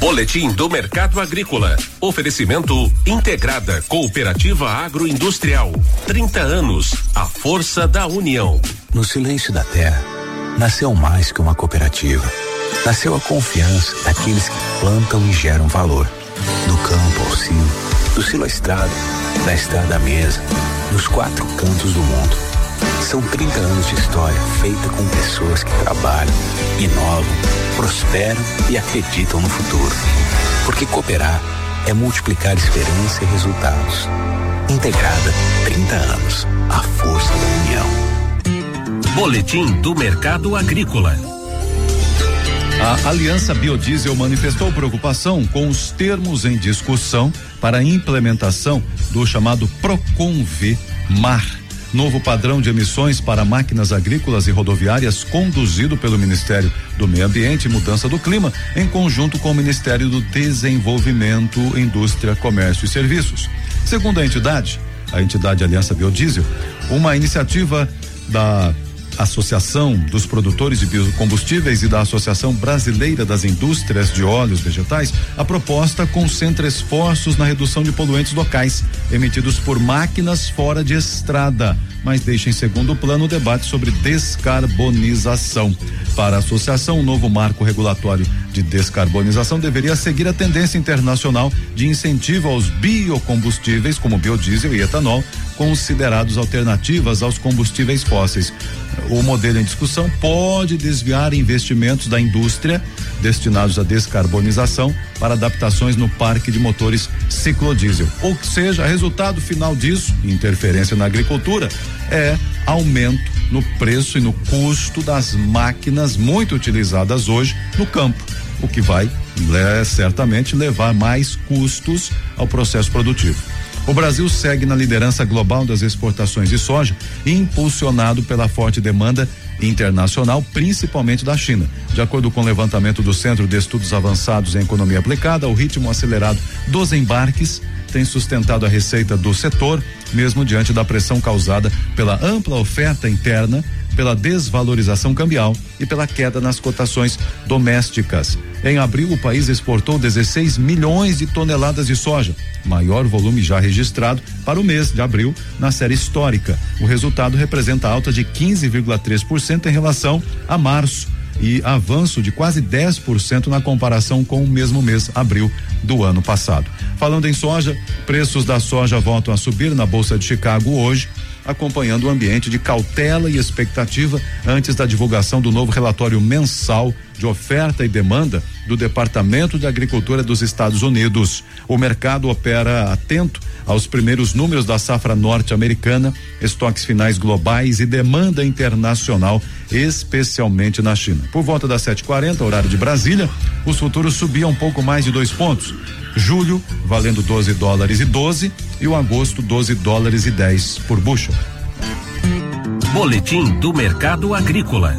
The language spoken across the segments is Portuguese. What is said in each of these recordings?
Boletim do Mercado Agrícola. Oferecimento Integrada Cooperativa Agroindustrial. 30 anos. A força da união. No silêncio da terra, nasceu mais que uma cooperativa. Nasceu a confiança daqueles que plantam e geram valor. Do campo ao silo, do silo à estrada, da estrada à mesa, nos 4 cantos do mundo. São 30 anos de história feita com pessoas que trabalham, inovam, prosperam e acreditam no futuro. Porque cooperar é multiplicar esperança e resultados. Integrada, 30 anos. A força da união. Boletim do Mercado Agrícola. A Aliança Biodiesel manifestou preocupação com os termos em discussão para a implementação do chamado Procon-V-MAR, novo padrão de emissões para máquinas agrícolas e rodoviárias conduzido pelo Ministério do Meio Ambiente e Mudança do Clima, em conjunto com o Ministério do Desenvolvimento, Indústria, Comércio e Serviços. Segundo a entidade Aliança Biodiesel, uma iniciativa da Associação dos Produtores de Biocombustíveis e da Associação Brasileira das Indústrias de Óleos Vegetais, a proposta concentra esforços na redução de poluentes locais emitidos por máquinas fora de estrada, mas deixa em segundo plano o debate sobre descarbonização. Para a associação, o novo marco regulatório de descarbonização deveria seguir a tendência internacional de incentivo aos biocombustíveis, como biodiesel e etanol, considerados alternativas aos combustíveis fósseis. O modelo em discussão pode desviar investimentos da indústria destinados à descarbonização para adaptações no parque de motores ciclodiesel. Ou seja, resultado final disso, interferência na agricultura, é aumento no preço e no custo das máquinas muito utilizadas hoje no campo, o que vai certamente levar mais custos ao processo produtivo. O Brasil segue na liderança global das exportações de soja, impulsionado pela forte demanda internacional, principalmente da China. De acordo com o levantamento do Centro de Estudos Avançados em Economia Aplicada, o ritmo acelerado dos embarques tem sustentado a receita do setor, mesmo diante da pressão causada pela ampla oferta interna, pela desvalorização cambial e pela queda nas cotações domésticas. Em abril, o país exportou 16 milhões de toneladas de soja, maior volume já registrado para o mês de abril na série histórica. O resultado representa alta de 15,3% em relação a março e avanço de quase 10% na comparação com o mesmo mês, abril do ano passado. Falando em soja, preços da soja voltam a subir na Bolsa de Chicago hoje, acompanhando o ambiente de cautela e expectativa antes da divulgação do novo relatório mensal de oferta e demanda do Departamento de Agricultura dos Estados Unidos. O mercado opera atento aos primeiros números da safra norte-americana, estoques finais globais e demanda internacional, especialmente na China. Por volta das 7h40, horário de Brasília, os futuros subiam um pouco mais de 2 pontos. Julho valendo $12,12 e o agosto $12,10 por bushel. Boletim do Mercado Agrícola.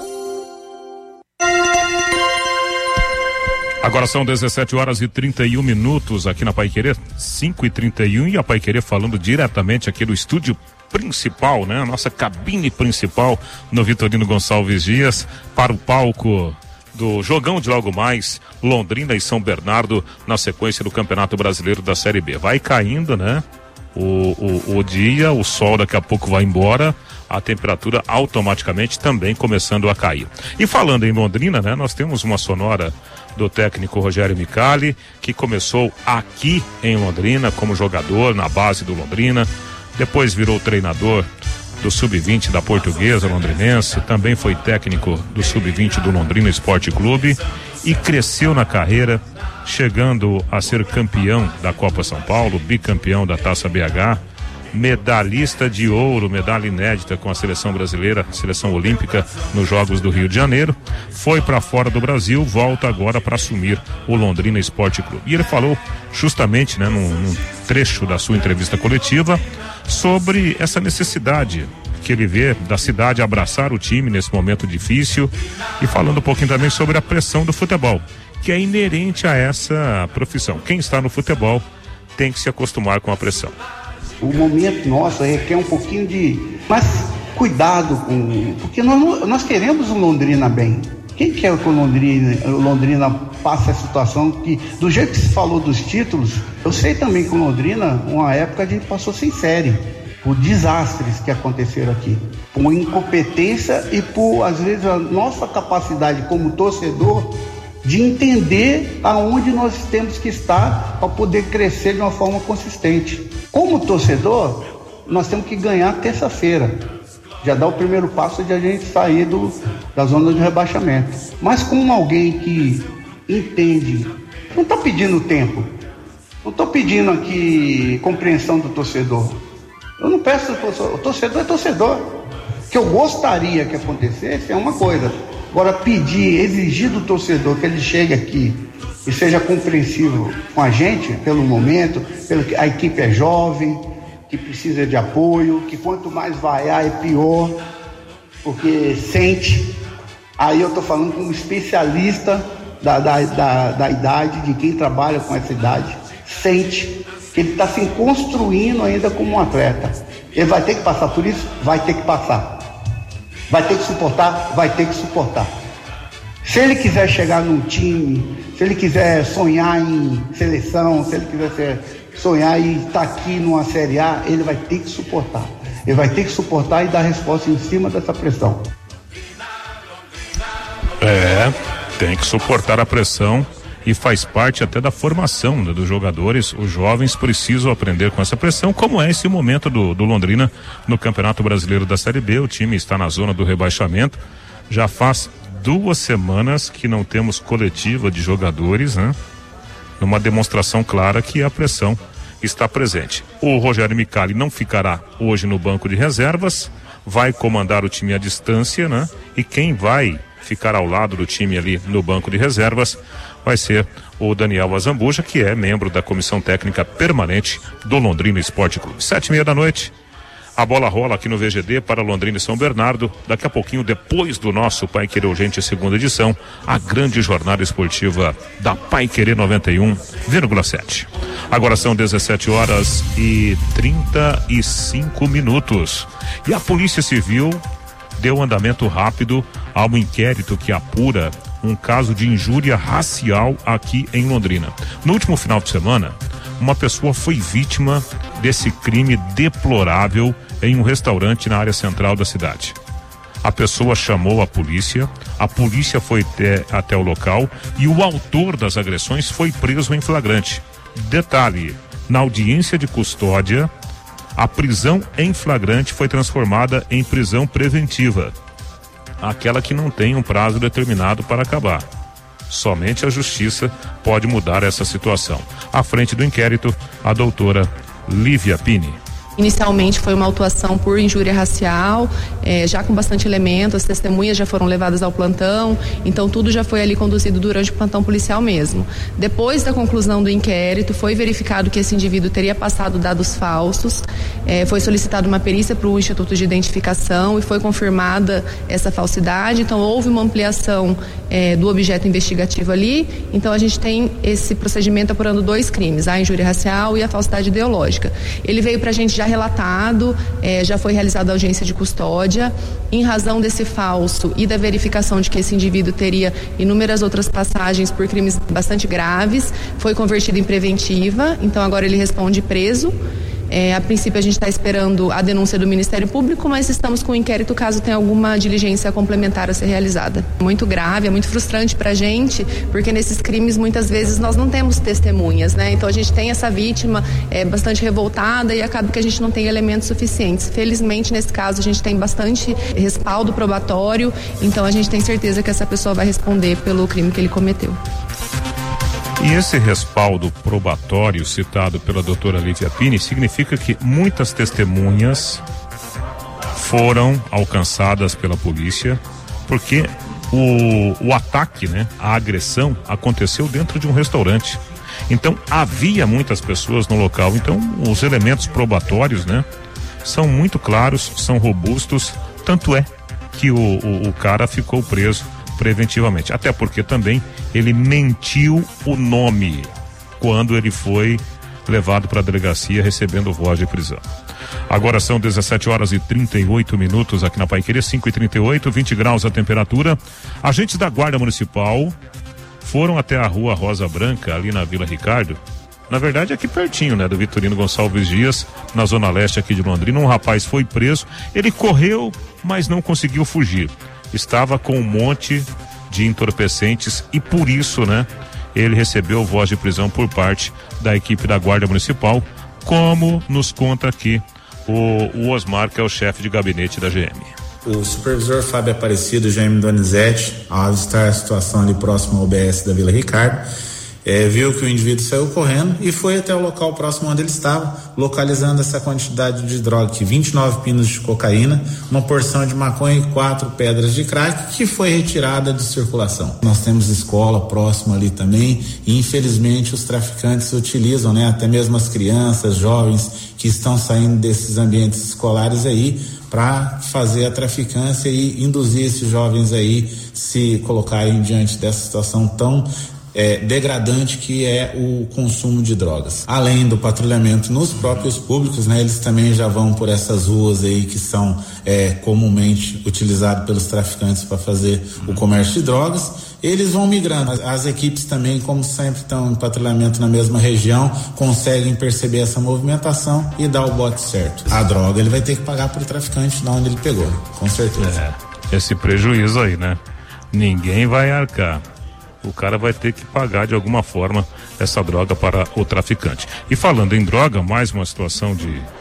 Agora são 17h31 aqui na Paiquerê, 5h31, e a Paiquerê falando diretamente aqui do estúdio principal, né? A nossa cabine principal no Vitorino Gonçalves Dias, para o palco do jogão de logo mais, Londrina e São Bernardo, na sequência do Campeonato Brasileiro da Série B. Vai caindo, né? O dia, o sol daqui a pouco vai embora, a temperatura automaticamente também começando a cair. E falando em Londrina, né? Nós temos uma sonora do técnico Rogério Micali, que começou aqui em Londrina como jogador na base do Londrina, depois virou treinador do Sub-20 da Portuguesa Londrinense, também foi técnico do Sub-20 do Londrina Esporte Clube e cresceu na carreira, chegando a ser campeão da Copa São Paulo, bicampeão da Taça BH, medalhista de ouro, medalha inédita com a seleção brasileira, seleção olímpica nos Jogos do Rio de Janeiro, foi para fora do Brasil, volta agora para assumir o Londrina Esporte Clube. E ele falou justamente, né, num trecho da sua entrevista coletiva, sobre essa necessidade que ele vê da cidade abraçar o time nesse momento difícil, e falando um pouquinho também sobre a pressão do futebol, que é inerente a essa profissão. Quem está no futebol tem que se acostumar com a pressão. O momento nosso requer um pouquinho de mais cuidado, porque nós queremos o Londrina bem, Quem quer que o Londrina passe a situação que, do jeito que se falou dos títulos, eu sei também que o Londrina, uma época a gente passou sem série, por desastres que aconteceram aqui, por incompetência e por, às vezes, a nossa capacidade como torcedor de entender aonde nós temos que estar para poder crescer de uma forma consistente. Como torcedor, nós temos que ganhar terça-feira. Já dá o primeiro passo de a gente sair da zona de rebaixamento. Mas como alguém que entende, não está pedindo tempo, não estou pedindo aqui compreensão do torcedor. Eu não peço, o torcedor é torcedor. O que eu gostaria que acontecesse é uma coisa. Agora, pedir, exigir do torcedor que ele chegue aqui e seja compreensivo com a gente, pelo momento, a equipe é jovem, que precisa de apoio, que quanto mais vaiar é pior, porque sente. Aí eu estou falando como especialista da idade, de quem trabalha com essa idade, sente que ele está se construindo ainda como um atleta. Ele vai ter que passar por isso? Vai ter que passar. Vai ter que suportar? Vai ter que suportar. Se ele quiser chegar num time, se ele quiser sonhar em seleção, se ele quiser sonhar em estar aqui numa Série A, ele vai ter que suportar. Ele vai ter que suportar e dar resposta em cima dessa pressão. Tem que suportar a pressão e faz parte até da formação dos jogadores. Os jovens precisam aprender com essa pressão, como é esse momento do Londrina no Campeonato Brasileiro da Série B. O time está na zona do rebaixamento. Já faz 2 semanas que não temos coletiva de jogadores, né? Numa demonstração clara que a pressão está presente. O Rogério Micali não ficará hoje no banco de reservas, vai comandar o time à distância, né? E quem vai ficar ao lado do time ali no banco de reservas vai ser o Daniel Azambuja, que é membro da comissão técnica permanente do Londrina Esporte Clube. 7:30 da noite. A bola rola aqui no VGD para Londrina e São Bernardo. Daqui a pouquinho, depois do nosso Pai Querer Urgente, segunda edição, a grande jornada esportiva da Pai Querer 91,7. Agora são 17h35. E a Polícia Civil deu andamento rápido a um inquérito que apura um caso de injúria racial aqui em Londrina. No último final de semana, uma pessoa foi vítima desse crime deplorável em um restaurante na área central da cidade. A pessoa chamou a polícia foi até o local e o autor das agressões foi preso em flagrante. Detalhe, na audiência de custódia, a prisão em flagrante foi transformada em prisão preventiva, aquela que não tem um prazo determinado para acabar. Somente a justiça pode mudar essa situação. À frente do inquérito, a doutora Lívia Pini. Inicialmente foi uma autuação por injúria racial, já com bastante elemento, as testemunhas já foram levadas ao plantão, então tudo já foi ali conduzido durante o plantão policial mesmo. Depois da conclusão do inquérito, foi verificado que esse indivíduo teria passado dados falsos, foi solicitada uma perícia para o Instituto de Identificação e foi confirmada essa falsidade, então houve uma ampliação do objeto investigativo ali, então a gente tem esse procedimento apurando 2 crimes, a injúria racial e a falsidade ideológica. Ele veio para a gente já relatado, já foi realizada a audiência de custódia. Em razão desse falso e da verificação de que esse indivíduo teria inúmeras outras passagens por crimes bastante graves, foi convertido em preventiva, então agora ele responde preso. A princípio a gente está esperando a denúncia do Ministério Público, mas estamos com o inquérito caso tenha alguma diligência complementar a ser realizada. Muito grave, é muito frustrante para a gente, porque nesses crimes muitas vezes nós não temos testemunhas, né? Então a gente tem essa vítima bastante revoltada e acaba que a gente não tem elementos suficientes. Felizmente nesse caso a gente tem bastante respaldo probatório, então a gente tem certeza que essa pessoa vai responder pelo crime que ele cometeu. E esse respaldo probatório citado pela doutora Lívia Pini significa que muitas testemunhas foram alcançadas pela polícia, porque o ataque, né, a agressão aconteceu dentro de um restaurante. Então havia muitas pessoas no local, então os elementos probatórios, né, são muito claros, são robustos, tanto é que o cara ficou preso preventivamente, até porque também ele mentiu o nome quando ele foi levado para a delegacia recebendo voz de prisão. Agora são 17h38 aqui na Paiquerê, 5h38, 20 graus a temperatura. Agentes da Guarda Municipal foram até a rua Rosa Branca, ali na Vila Ricardo. Na verdade, aqui pertinho, né, do Vitorino Gonçalves Dias, na zona leste aqui de Londrina. Um rapaz foi preso, ele correu, mas não conseguiu fugir. Estava com um monte de entorpecentes e por isso, né, ele recebeu voz de prisão por parte da equipe da Guarda Municipal, como nos conta aqui o Osmar, que é o chefe de gabinete da GM. O supervisor Fábio Aparecido, GM Donizete, ao avistar a situação ali próximo ao UBS da Vila Ricardo, viu que o indivíduo saiu correndo e foi até o local próximo onde ele estava, localizando essa quantidade de droga, 29 pinos de cocaína, uma porção de maconha e 4 pedras de crack, que foi retirada de circulação. Nós temos escola próxima ali também e infelizmente os traficantes utilizam, né, até mesmo as crianças, jovens que estão saindo desses ambientes escolares aí para fazer a traficância e induzir esses jovens aí se colocarem diante dessa situação tão degradante que é o consumo de drogas. Além do patrulhamento nos próprios públicos, né, eles também já vão por essas ruas aí que são comumente utilizadas pelos traficantes para fazer o comércio de drogas. Eles vão migrando. As equipes também, como sempre estão em patrulhamento na mesma região, conseguem perceber essa movimentação e dar o bote certo. A droga ele vai ter que pagar pro traficante de onde ele pegou, com certeza. Esse prejuízo aí, né? Ninguém vai arcar. O cara vai ter que pagar de alguma forma essa droga para o traficante. E falando em droga, mais uma situação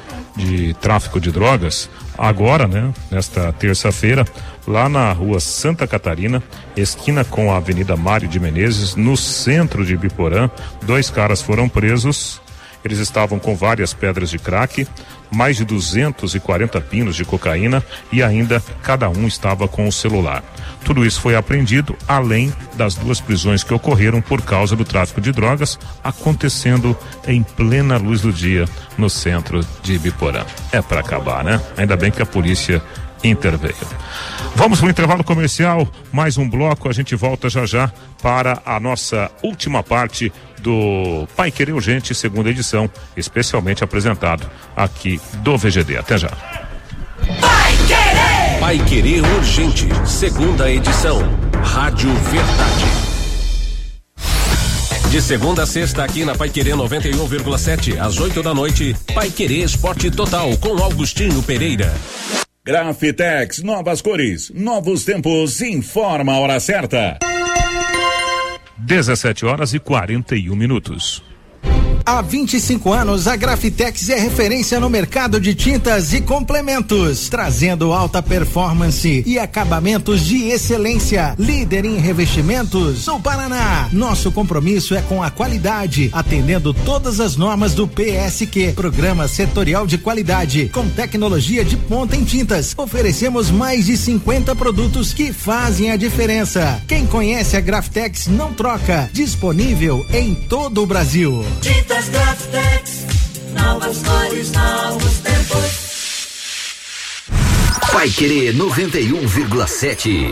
de tráfico de drogas. Agora, né, nesta terça-feira, lá na rua Santa Catarina, esquina com a Avenida Mário de Menezes, no centro de Ibiporã, 2 caras foram presos. Eles estavam com várias pedras de crack, mais de 240 pinos de cocaína e ainda cada um estava com o celular. Tudo isso foi apreendido, além das 2 prisões que ocorreram por causa do tráfico de drogas, acontecendo em plena luz do dia no centro de Ibiporã. É para acabar, né? Ainda bem que a polícia interveio. Vamos para o intervalo comercial, mais um bloco, a gente volta já para a nossa última parte do Paiquerê Urgente, segunda edição, especialmente apresentado aqui do VGD. Até já. Paiquerê Urgente, segunda edição, Rádio Verdade. De segunda a sexta aqui na Paiquerê 91,7, às 8 da noite, Paiquerê Esporte Total com Augustinho Pereira. Grafitex, novas cores, novos tempos, informa a hora certa. 17h41. Há 25 anos, a Grafitex é referência no mercado de tintas e complementos, trazendo alta performance e acabamentos de excelência. Líder em revestimentos no Paraná. Nosso compromisso é com a qualidade, atendendo todas as normas do PSQ, Programa Setorial de Qualidade, com tecnologia de ponta em tintas. Oferecemos mais de 50 produtos que fazem a diferença. Quem conhece a Grafitex não troca. Disponível em todo o Brasil. Tintas Grafitex, novas cores, novos tempos. Paiquerê 91,7.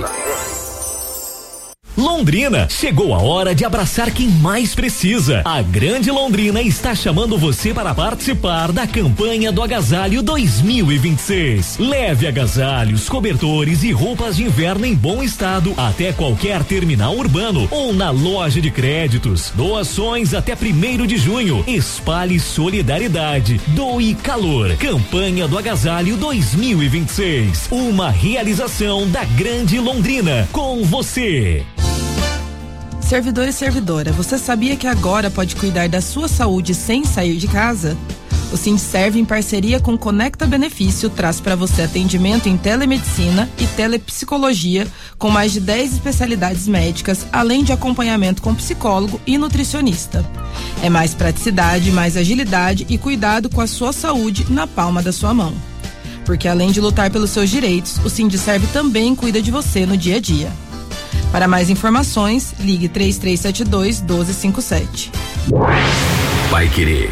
Londrina, chegou a hora de abraçar quem mais precisa. A Grande Londrina está chamando você para participar da campanha do Agasalho 2026. Leve agasalhos, cobertores e roupas de inverno em bom estado até qualquer terminal urbano ou na loja de créditos. Doações até 1º de junho. Espalhe solidariedade. Doe calor. Campanha do Agasalho 2026. Uma realização da Grande Londrina. Com você. Servidor e servidora, você sabia que agora pode cuidar da sua saúde sem sair de casa? O Sindserv, em parceria com Conecta Benefício, traz para você atendimento em telemedicina e telepsicologia, com mais de 10 especialidades médicas, além de acompanhamento com psicólogo e nutricionista. É mais praticidade, mais agilidade e cuidado com a sua saúde na palma da sua mão. Porque além de lutar pelos seus direitos, o Sindserv também cuida de você no dia a dia. Para mais informações, ligue 3372-1257. Paiquerê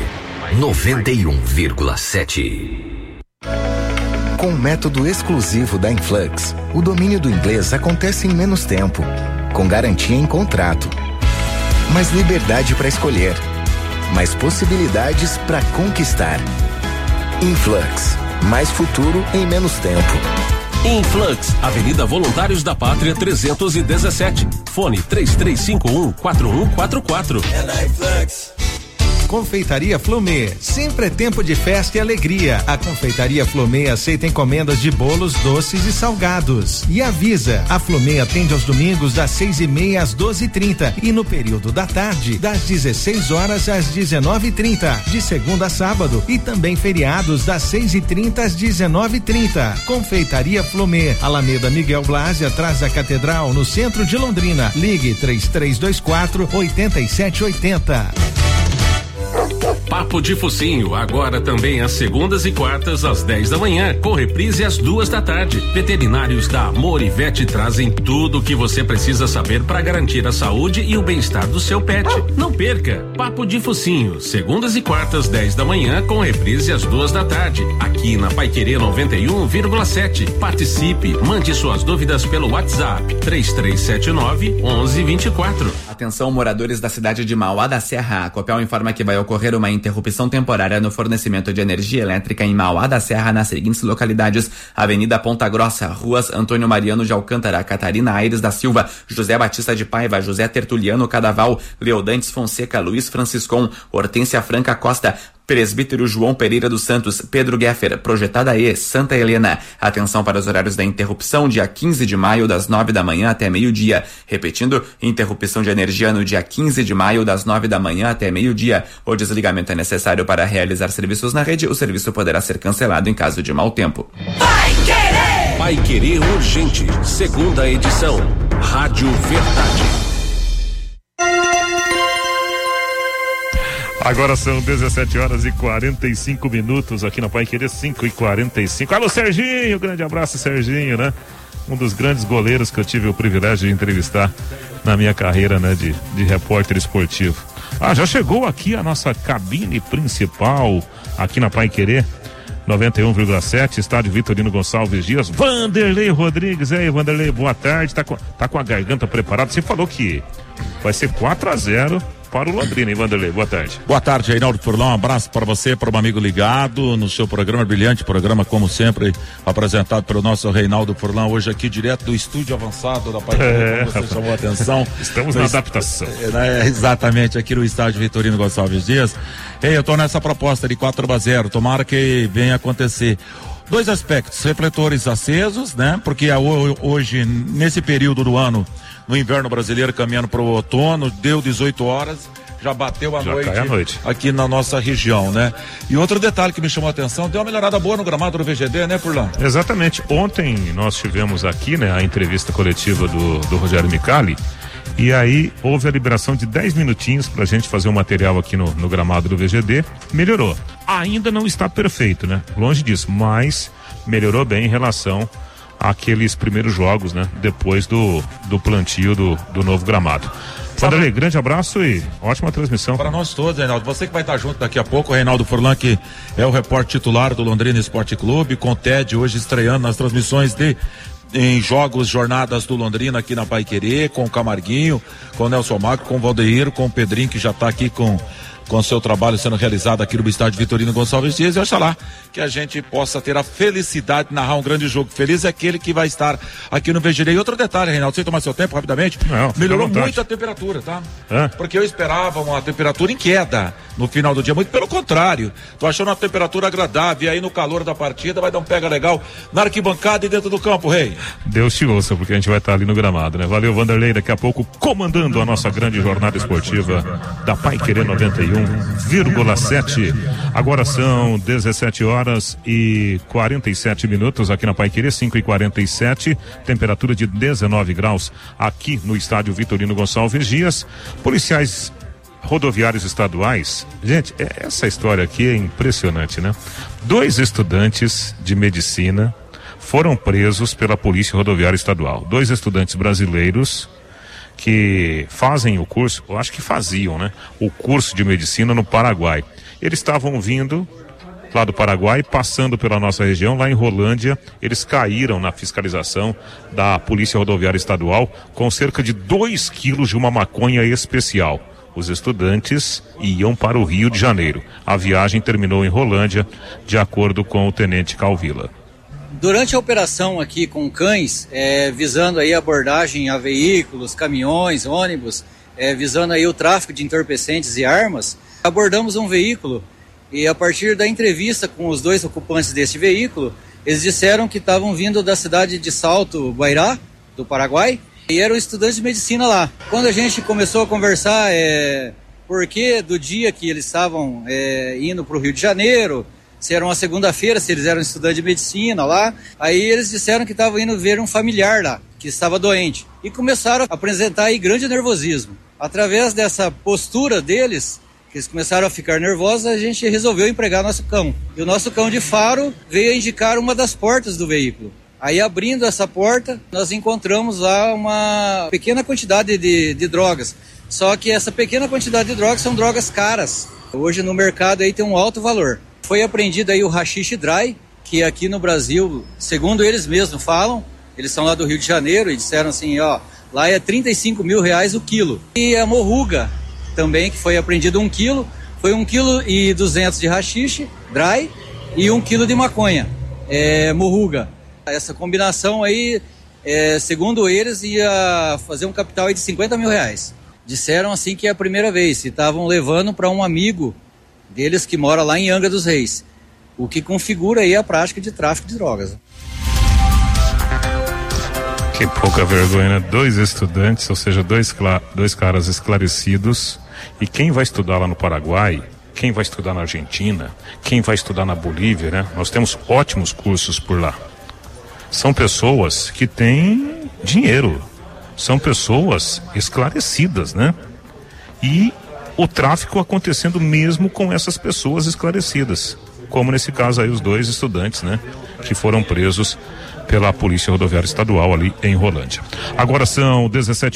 91,7. Com o método exclusivo da Influx, o domínio do inglês acontece em menos tempo, com garantia em contrato. Mais liberdade para escolher, mais possibilidades para conquistar. Influx, mais futuro em menos tempo. Influx, Avenida Voluntários da Pátria 317. Fone 3351-4144. É na Influx. Confeitaria Flomê, sempre é tempo de festa e alegria. A Confeitaria Flomê aceita encomendas de bolos, doces e salgados. E avisa, a Flomê atende aos domingos das 6:30 às 12:30 e no período da tarde das 16 horas às 19:30, de segunda a sábado e também feriados das 6:30 às 19:30. Confeitaria Flomê, Alameda Miguel Blasi, atrás da Catedral, no centro de Londrina. Ligue 3324-8780. Papo de Focinho, agora também às segundas e quartas às 10 da manhã, com reprise às 2 da tarde. Veterinários da Morivete trazem tudo o que você precisa saber para garantir a saúde e o bem-estar do seu pet. Não perca, Papo de Focinho, segundas e quartas 10 da manhã, com reprise às 2 da tarde, aqui na Paiquerê 91,7. Participe, mande suas dúvidas pelo WhatsApp 3379-1124. Atenção, moradores da cidade de Mauá da Serra. A Copel informa que vai ocorrer uma interrupção temporária no fornecimento de energia elétrica em Mauá da Serra nas seguintes localidades: Avenida Ponta Grossa, ruas Antônio Mariano de Alcântara, Catarina Aires da Silva, José Batista de Paiva, José Tertuliano Cadaval, Leodantes Fonseca, Luiz Franciscon, Hortência Franca Costa, Presbítero João Pereira dos Santos, Pedro Geffer, Projetada E, Santa Helena. Atenção para os horários da interrupção, dia 15 de maio, das 9 da manhã até meio-dia. Repetindo, interrupção de energia no dia 15 de maio, das 9 da manhã até meio-dia. O desligamento é necessário para realizar serviços na rede. O serviço poderá ser cancelado em caso de mau tempo. Pai Querer Urgente, segunda edição. Rádio Verdade. Agora são 17 horas e 45 minutos aqui na Paiquerê, 5:45. Alô, Serginho, grande abraço, Serginho, né? Um dos grandes goleiros que eu tive o privilégio de entrevistar na minha carreira, né, de repórter esportivo. Já chegou aqui a nossa cabine principal aqui na Paiquerê 91,7, estádio Vitorino Gonçalves Dias. Vanderlei Rodrigues, aí, Vanderlei, boa tarde. Tá com a garganta preparada. Você falou que vai ser 4-0 para o Londrina, hein, Vanderlei? Boa tarde. Boa tarde, Reinaldo Furlan. Um abraço para você, para um amigo ligado no seu programa brilhante, programa como sempre apresentado pelo nosso Reinaldo Furlan, hoje aqui direto do estúdio avançado da Paiquerê, como você chamou a atenção. Estamos na adaptação. Exatamente, aqui no estádio Vitorino Gonçalves Dias. Eu tô nessa proposta de 4-0, tomara que venha acontecer. Dois aspectos, refletores acesos, né? Porque hoje, nesse período do ano, no inverno brasileiro, caminhando para o outono, deu 18 horas, já bateu a noite aqui na nossa região, né? E outro detalhe que me chamou a atenção, deu uma melhorada boa no gramado do VGD, né, Furlan? Exatamente. Ontem nós tivemos aqui, né, a entrevista coletiva do Rogério Micali, e aí houve a liberação de 10 minutinhos pra gente fazer um material aqui no gramado do VGD. Melhorou. Ainda não está perfeito, né? Longe disso, mas melhorou bem em relação àqueles primeiros jogos, né? Depois do plantio do novo gramado. Vanderlei, grande abraço e ótima transmissão. Para nós todos, Reinaldo. Você que vai estar junto daqui a pouco, o Reinaldo Furlan, que é o repórter titular do Londrina Esporte Clube, com o Ted hoje estreando nas transmissões em jogos, jornadas do Londrina aqui na Paiquerê, com o Camarguinho, com o Nelson Magro, com o Valdeir, com o Pedrinho, que já está aqui com seu trabalho sendo realizado aqui no estádio Vitorino Gonçalves Dias, e oxalá que a gente possa ter a felicidade de narrar um grande jogo. Feliz é aquele que vai estar aqui no VGD. E outro detalhe, Reinaldo, sem tomar seu tempo rapidamente, melhorou muito a temperatura, tá? Porque eu esperava uma temperatura em queda no final do dia, muito pelo contrário, tô achando uma temperatura agradável, e aí no calor da partida vai dar um pega legal na arquibancada e dentro do campo, Rei. Deus te ouça, porque a gente vai estar ali no gramado, né? Valeu, Vanderlei, daqui a pouco comandando a nossa grande jornada esportiva da Paiquerê 91,7. Agora são 17 horas e 47 minutos aqui na Paiquerê, 5:47, temperatura de 19 graus aqui no estádio Vitorino Gonçalves Dias. Policiais rodoviários estaduais, gente, essa história aqui é impressionante, né? 2 estudantes de medicina foram presos pela Polícia Rodoviária Estadual. 2 estudantes brasileiros que fazem o curso, eu acho que faziam, né? O curso de medicina no Paraguai. Eles estavam vindo lá do Paraguai, passando pela nossa região, lá em Rolândia. Eles caíram na fiscalização da Polícia Rodoviária Estadual com cerca de 2 quilos de uma maconha especial. Os estudantes iam para o Rio de Janeiro. A viagem terminou em Rolândia, de acordo com o tenente Calvila. Durante a operação aqui com cães, visando aí abordagem a veículos, caminhões, ônibus, visando aí o tráfico de entorpecentes e armas, abordamos um veículo e a partir da entrevista com os 2 ocupantes deste veículo, eles disseram que estavam vindo da cidade de Salto Guairá, do Paraguai, e eram estudantes de medicina lá. Quando a gente começou a conversar porque do dia que eles estavam indo para o Rio de Janeiro, se era uma segunda-feira, se eles eram estudantes de medicina lá, aí eles disseram que estavam indo ver um familiar lá, que estava doente. E começaram a apresentar aí grande nervosismo. Através dessa postura deles, que eles começaram a ficar nervosos, a gente resolveu empregar nosso cão. E o nosso cão de faro veio a indicar uma das portas do veículo. Aí, abrindo essa porta, nós encontramos lá uma pequena quantidade de drogas. Só que essa pequena quantidade de drogas são drogas caras. Hoje no mercado aí tem um alto valor. Foi apreendido aí o haxixe dry, que aqui no Brasil, segundo eles mesmos falam, eles são lá do Rio de Janeiro e disseram assim, lá é 35 mil reais o quilo. E a morruga também, que foi apreendido 1 quilo, foi 1,2 kg de haxixe dry e 1 quilo de maconha, morruga. Essa combinação aí, segundo eles, ia fazer um capital aí de 50 mil reais. Disseram assim que é a primeira vez, e estavam levando para um amigo deles que mora lá em Angra dos Reis, o que configura aí a prática de tráfico de drogas. Que pouca vergonha, né? 2 estudantes, ou seja, dois caras esclarecidos, e quem vai estudar lá no Paraguai, quem vai estudar na Argentina, quem vai estudar na Bolívia, né? Nós temos ótimos cursos por lá. São pessoas que têm dinheiro, são pessoas esclarecidas, né? E o tráfico acontecendo mesmo com essas pessoas esclarecidas, como nesse caso aí os 2 estudantes, né? Que foram presos pela Polícia Rodoviária Estadual ali em Rolândia. Agora são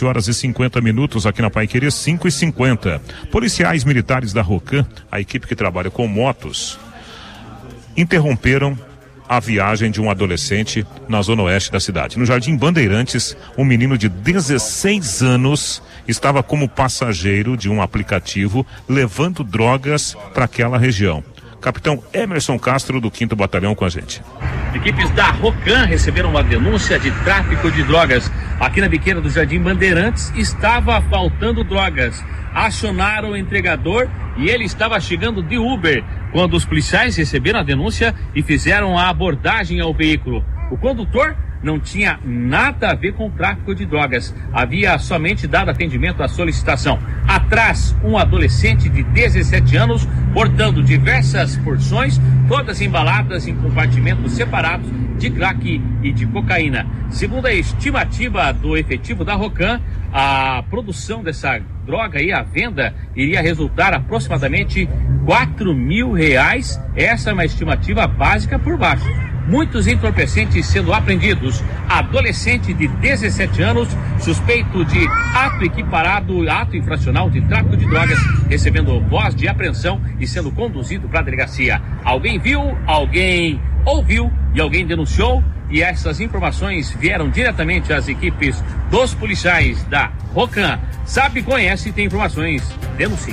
17h50 aqui na Paiquerê, 5h50. Policiais militares da Rocan, a equipe que trabalha com motos, interromperam a viagem de um adolescente na zona oeste da cidade. No Jardim Bandeirantes, um menino de 16 anos estava como passageiro de um aplicativo levando drogas para aquela região. Capitão Emerson Castro, do 5º Batalhão, com a gente. Equipes da Rocan receberam uma denúncia de tráfico de drogas. Aqui na biqueira do Jardim Bandeirantes estava faltando drogas. Acionaram o entregador e ele estava chegando de Uber quando os policiais receberam a denúncia e fizeram a abordagem ao veículo. O condutor não tinha nada a ver com o tráfico de drogas. Havia somente dado atendimento à solicitação. Atrás, um adolescente de 17 anos, portando diversas porções, todas embaladas em compartimentos separados de crack e de cocaína. Segundo a estimativa do efetivo da Rocan, a produção dessa droga e a venda iria resultar aproximadamente R$4 mil. Essa é uma estimativa básica por baixo. Muitos entorpecentes sendo apreendidos. Adolescente de 17 anos, suspeito de ato equiparado, ato infracional de tráfico de drogas, recebendo voz de apreensão e sendo conduzido para a delegacia. Alguém viu, alguém ouviu e alguém denunciou, e essas informações vieram diretamente às equipes dos policiais da Rocan. Sabe, conhece e tem informações, denuncia.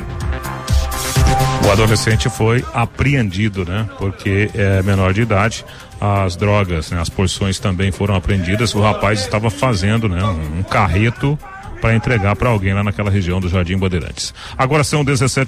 O adolescente foi apreendido, né? Porque é menor de idade. As drogas, né? As porções também foram apreendidas. O rapaz estava fazendo, né? Um carreto para entregar para alguém lá naquela região do Jardim Bandeirantes. Agora são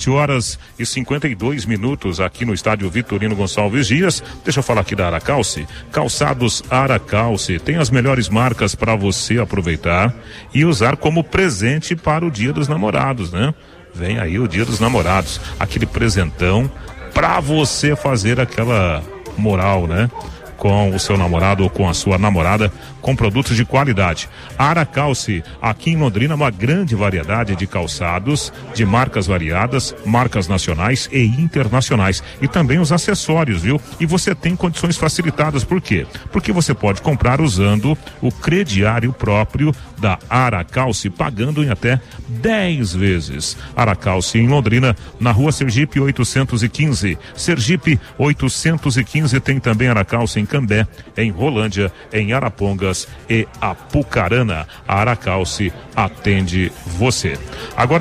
17h52 aqui no estádio Vitorino Gonçalves Dias. Deixa eu falar aqui da Aracalce. Calçados Aracalce tem as melhores marcas para você aproveitar e usar como presente para o Dia dos Namorados, né? Vem aí o Dia dos Namorados, aquele presentão para você fazer aquela moral, né? Com o seu namorado ou com a sua namorada, com produtos de qualidade. Aracalce, aqui em Londrina, uma grande variedade de calçados, de marcas variadas, marcas nacionais e internacionais. E também os acessórios, viu? E você tem condições facilitadas, por quê? Porque você pode comprar usando o crediário próprio da Aracalce, pagando em até 10 vezes. Aracalce, em Londrina, na rua Sergipe 815. Sergipe 815, tem também Aracalce em Cambé, em Rolândia, em Arapongas e Apucarana. A Aracalce atende você. Agora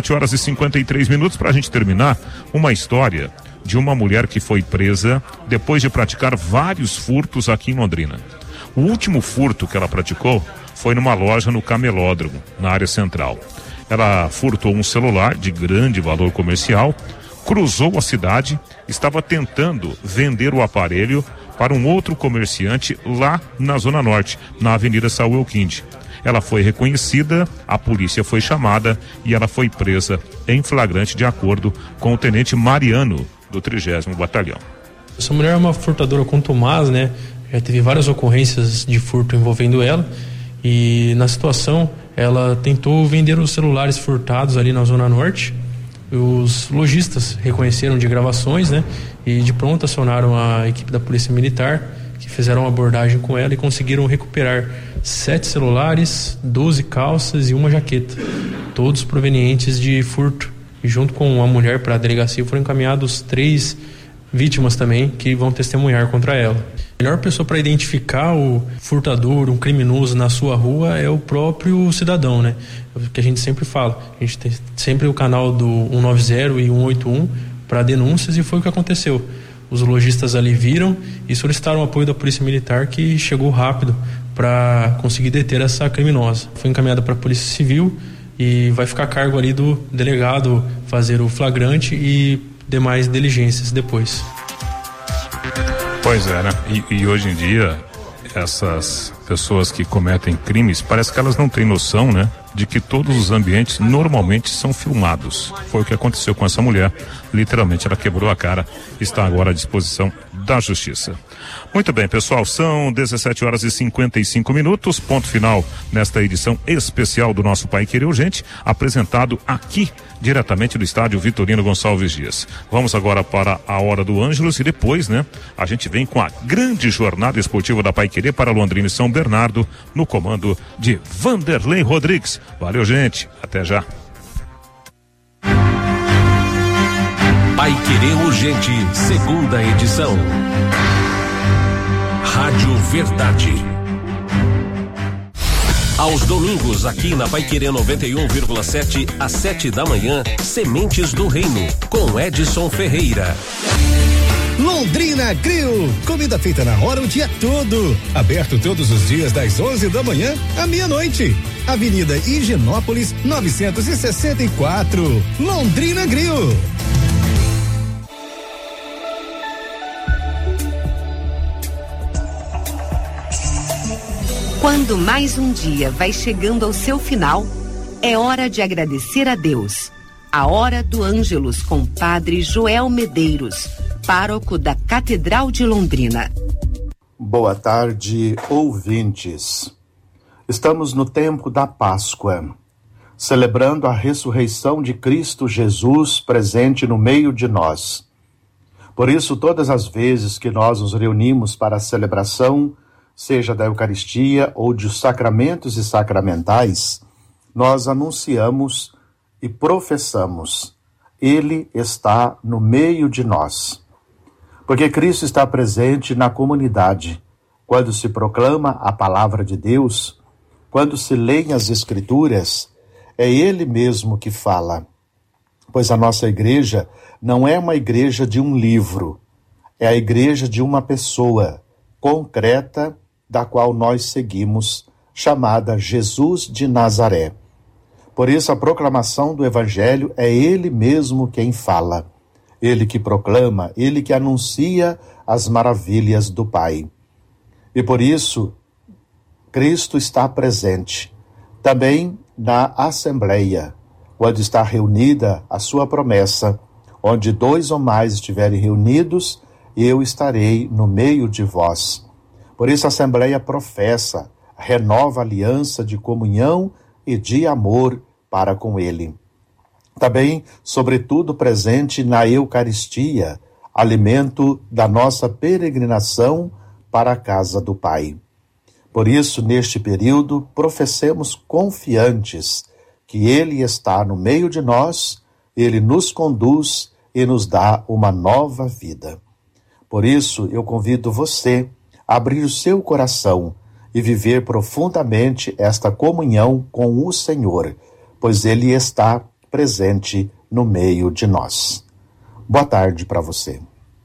17h53, para a gente terminar, uma história de uma mulher que foi presa depois de praticar vários furtos aqui em Londrina. O último furto que ela praticou foi numa loja no Camelódromo, na área central. Ela furtou um celular de grande valor comercial, cruzou a cidade, estava tentando vender o aparelho para um outro comerciante lá na Zona Norte, na Avenida Saúl Elquinde. Ela foi reconhecida, a polícia foi chamada e ela foi presa em flagrante de acordo com o tenente Mariano, do 30º Batalhão. Essa mulher é uma furtadora contumaz, né? Já teve várias ocorrências de furto envolvendo ela, e na situação ela tentou vender os celulares furtados ali na Zona Norte. Os lojistas reconheceram de gravações, né? E de pronto acionaram a equipe da Polícia Militar, que fizeram uma abordagem com ela e conseguiram recuperar 7 celulares, 12 calças e uma jaqueta, todos provenientes de furto. E junto com a mulher para a delegacia foram encaminhados 3 vítimas também que vão testemunhar contra ela. A melhor pessoa para identificar o furtador, um criminoso na sua rua é o próprio cidadão, né? É o que a gente sempre fala. A gente tem sempre o canal do 190 e 181 para denúncias, e foi o que aconteceu. Os lojistas ali viram e solicitaram o apoio da Polícia Militar, que chegou rápido para conseguir deter essa criminosa. Foi encaminhada para a Polícia Civil e vai ficar a cargo ali do delegado fazer o flagrante e demais diligências depois. Pois é, né? E hoje em dia, essas pessoas que cometem crimes, parece que elas não têm noção, né? De que todos os ambientes normalmente são filmados. Foi o que aconteceu com essa mulher. Literalmente, ela quebrou a cara, está agora à disposição da Justiça. Muito bem, pessoal, são 17h55, ponto final nesta edição especial do nosso Pai Querer Urgente, apresentado aqui diretamente do estádio Vitorino Gonçalves Dias. Vamos agora para a Hora do Ângelos e depois, né, a gente vem com a grande jornada esportiva da Pai Querer para Londrina e São Bernardo, no comando de Vanderlei Rodrigues. Valeu, gente, até já. Pai Querer Urgente, segunda edição. Rádio Verdade. Aos domingos, aqui na Pai Querer 91,7, às 7 da manhã, Sementes do Reino, com Edson Ferreira. Londrina Grill, comida feita na hora o dia todo. Aberto todos os dias das 11 da manhã à meia-noite. Avenida Higienópolis 964. Londrina Grill. Quando mais um dia vai chegando ao seu final, é hora de agradecer a Deus. A Hora do Ângelus com Padre Joel Medeiros, pároco da Catedral de Londrina. Boa tarde, ouvintes. Estamos no tempo da Páscoa, celebrando a ressurreição de Cristo Jesus presente no meio de nós. Por isso, todas as vezes que nós nos reunimos para a celebração, seja da Eucaristia ou de sacramentos e sacramentais, nós anunciamos e professamos: Ele está no meio de nós. Porque Cristo está presente na comunidade, quando se proclama a palavra de Deus, quando se leem as Escrituras, é Ele mesmo que fala. Pois a nossa igreja não é uma igreja de um livro, é a igreja de uma pessoa concreta, da qual nós seguimos, chamada Jesus de Nazaré. Por isso a proclamação do Evangelho é Ele mesmo quem fala, Ele que proclama, Ele que anuncia as maravilhas do Pai. E por isso, Cristo está presente, também na Assembleia, onde está reunida a sua promessa, onde 2 ou mais estiverem reunidos, eu estarei no meio de vós. Por isso a Assembleia professa, renova a aliança de comunhão e de amor para com Ele. Também, sobretudo, presente na Eucaristia, alimento da nossa peregrinação para a casa do Pai. Por isso, neste período, professemos confiantes que Ele está no meio de nós, Ele nos conduz e nos dá uma nova vida. Por isso, eu convido você a abrir o seu coração e viver profundamente esta comunhão com o Senhor, pois Ele está presente no meio de nós. Boa tarde para você.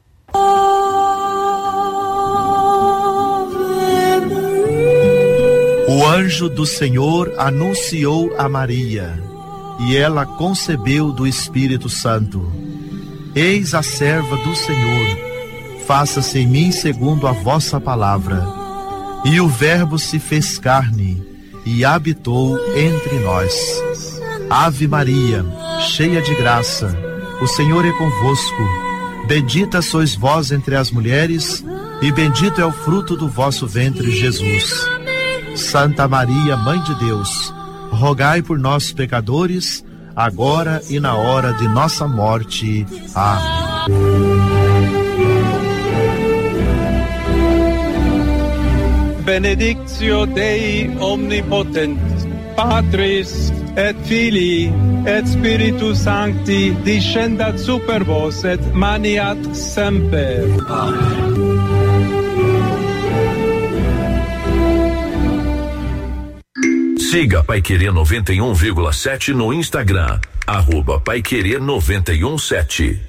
O anjo do Senhor anunciou a Maria, e ela concebeu do Espírito Santo. Eis a serva do Senhor, faça-se em mim segundo a vossa palavra. E o Verbo se fez carne e habitou entre nós. Ave Maria, cheia de graça, o Senhor é convosco. Bendita sois vós entre as mulheres, e bendito é o fruto do vosso ventre, Jesus. Santa Maria, Mãe de Deus, rogai por nós, pecadores, agora e na hora de nossa morte. Amém. Benedictio Dei omnipotens, Patris et Filii et Spiritus Sancti, descendat super vos et maniat semper. Amen. Siga Paiquerê 91,7 no Instagram, @Paiquerê 91,7.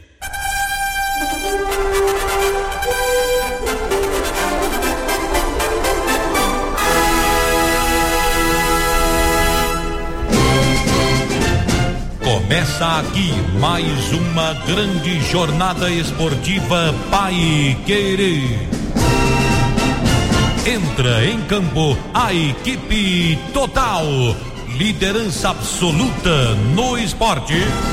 Começa aqui mais uma grande jornada esportiva Paiquerê. Entra em campo a equipe total, liderança absoluta no esporte.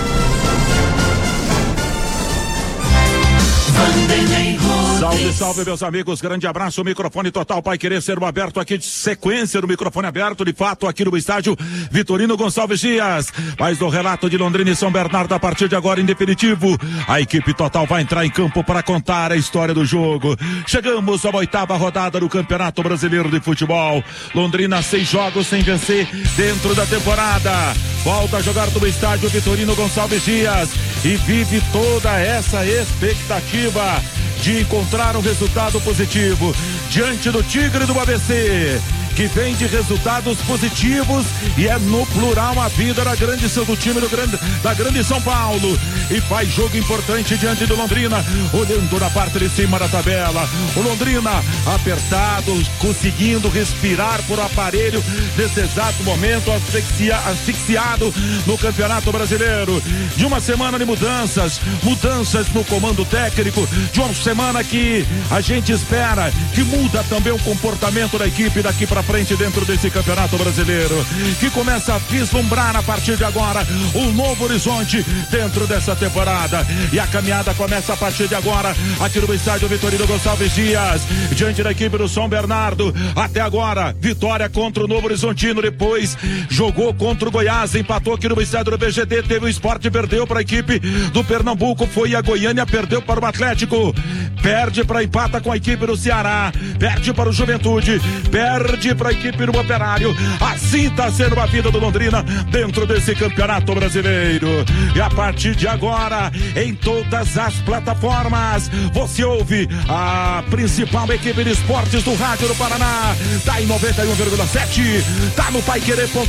Salve, salve, meus amigos, grande abraço, o microfone total Paiquerê ser aberto aqui de sequência no microfone aberto, de fato, aqui no estádio Vitorino Gonçalves Dias. Mais do relato de Londrina e São Bernardo a partir de agora em definitivo. A equipe total vai entrar em campo para contar a história do jogo. Chegamos à 8ª rodada do Campeonato Brasileiro de Futebol. Londrina 6 jogos sem vencer dentro da temporada. Volta a jogar no estádio Vitorino Gonçalves Dias e vive toda essa expectativa de encontrar um resultado positivo diante do Tigre do ABC, que vem de resultados positivos e é no plural a vida da grande do time da grande São Paulo, e faz jogo importante diante do Londrina, olhando na parte de cima da tabela. O Londrina apertado, conseguindo respirar por aparelho nesse exato momento, asfixiado no Campeonato Brasileiro. De uma semana de mudanças no comando técnico, de uma semana que a gente espera que muda também o comportamento da equipe daqui para frente dentro desse Campeonato Brasileiro, que começa a vislumbrar a partir de agora um novo horizonte dentro dessa temporada, e a caminhada começa a partir de agora aqui no estádio Vitorino Gonçalves Dias, diante da equipe do São Bernardo. Até agora, vitória contra o Novo Horizontino, depois jogou contra o Goiás, empatou aqui no estádio do BGD, teve o Sport, perdeu para a equipe do Pernambuco, foi a Goiânia, perdeu para o Atlético, perde para empata com a equipe do Ceará, perde para o Juventude, perde para a equipe do Operário. Assim está sendo a vida do Londrina dentro desse Campeonato Brasileiro. E a partir de agora, em todas as plataformas, você ouve a principal equipe de esportes do rádio do Paraná. Tá em 91,7, tá no paiquerê.com.br,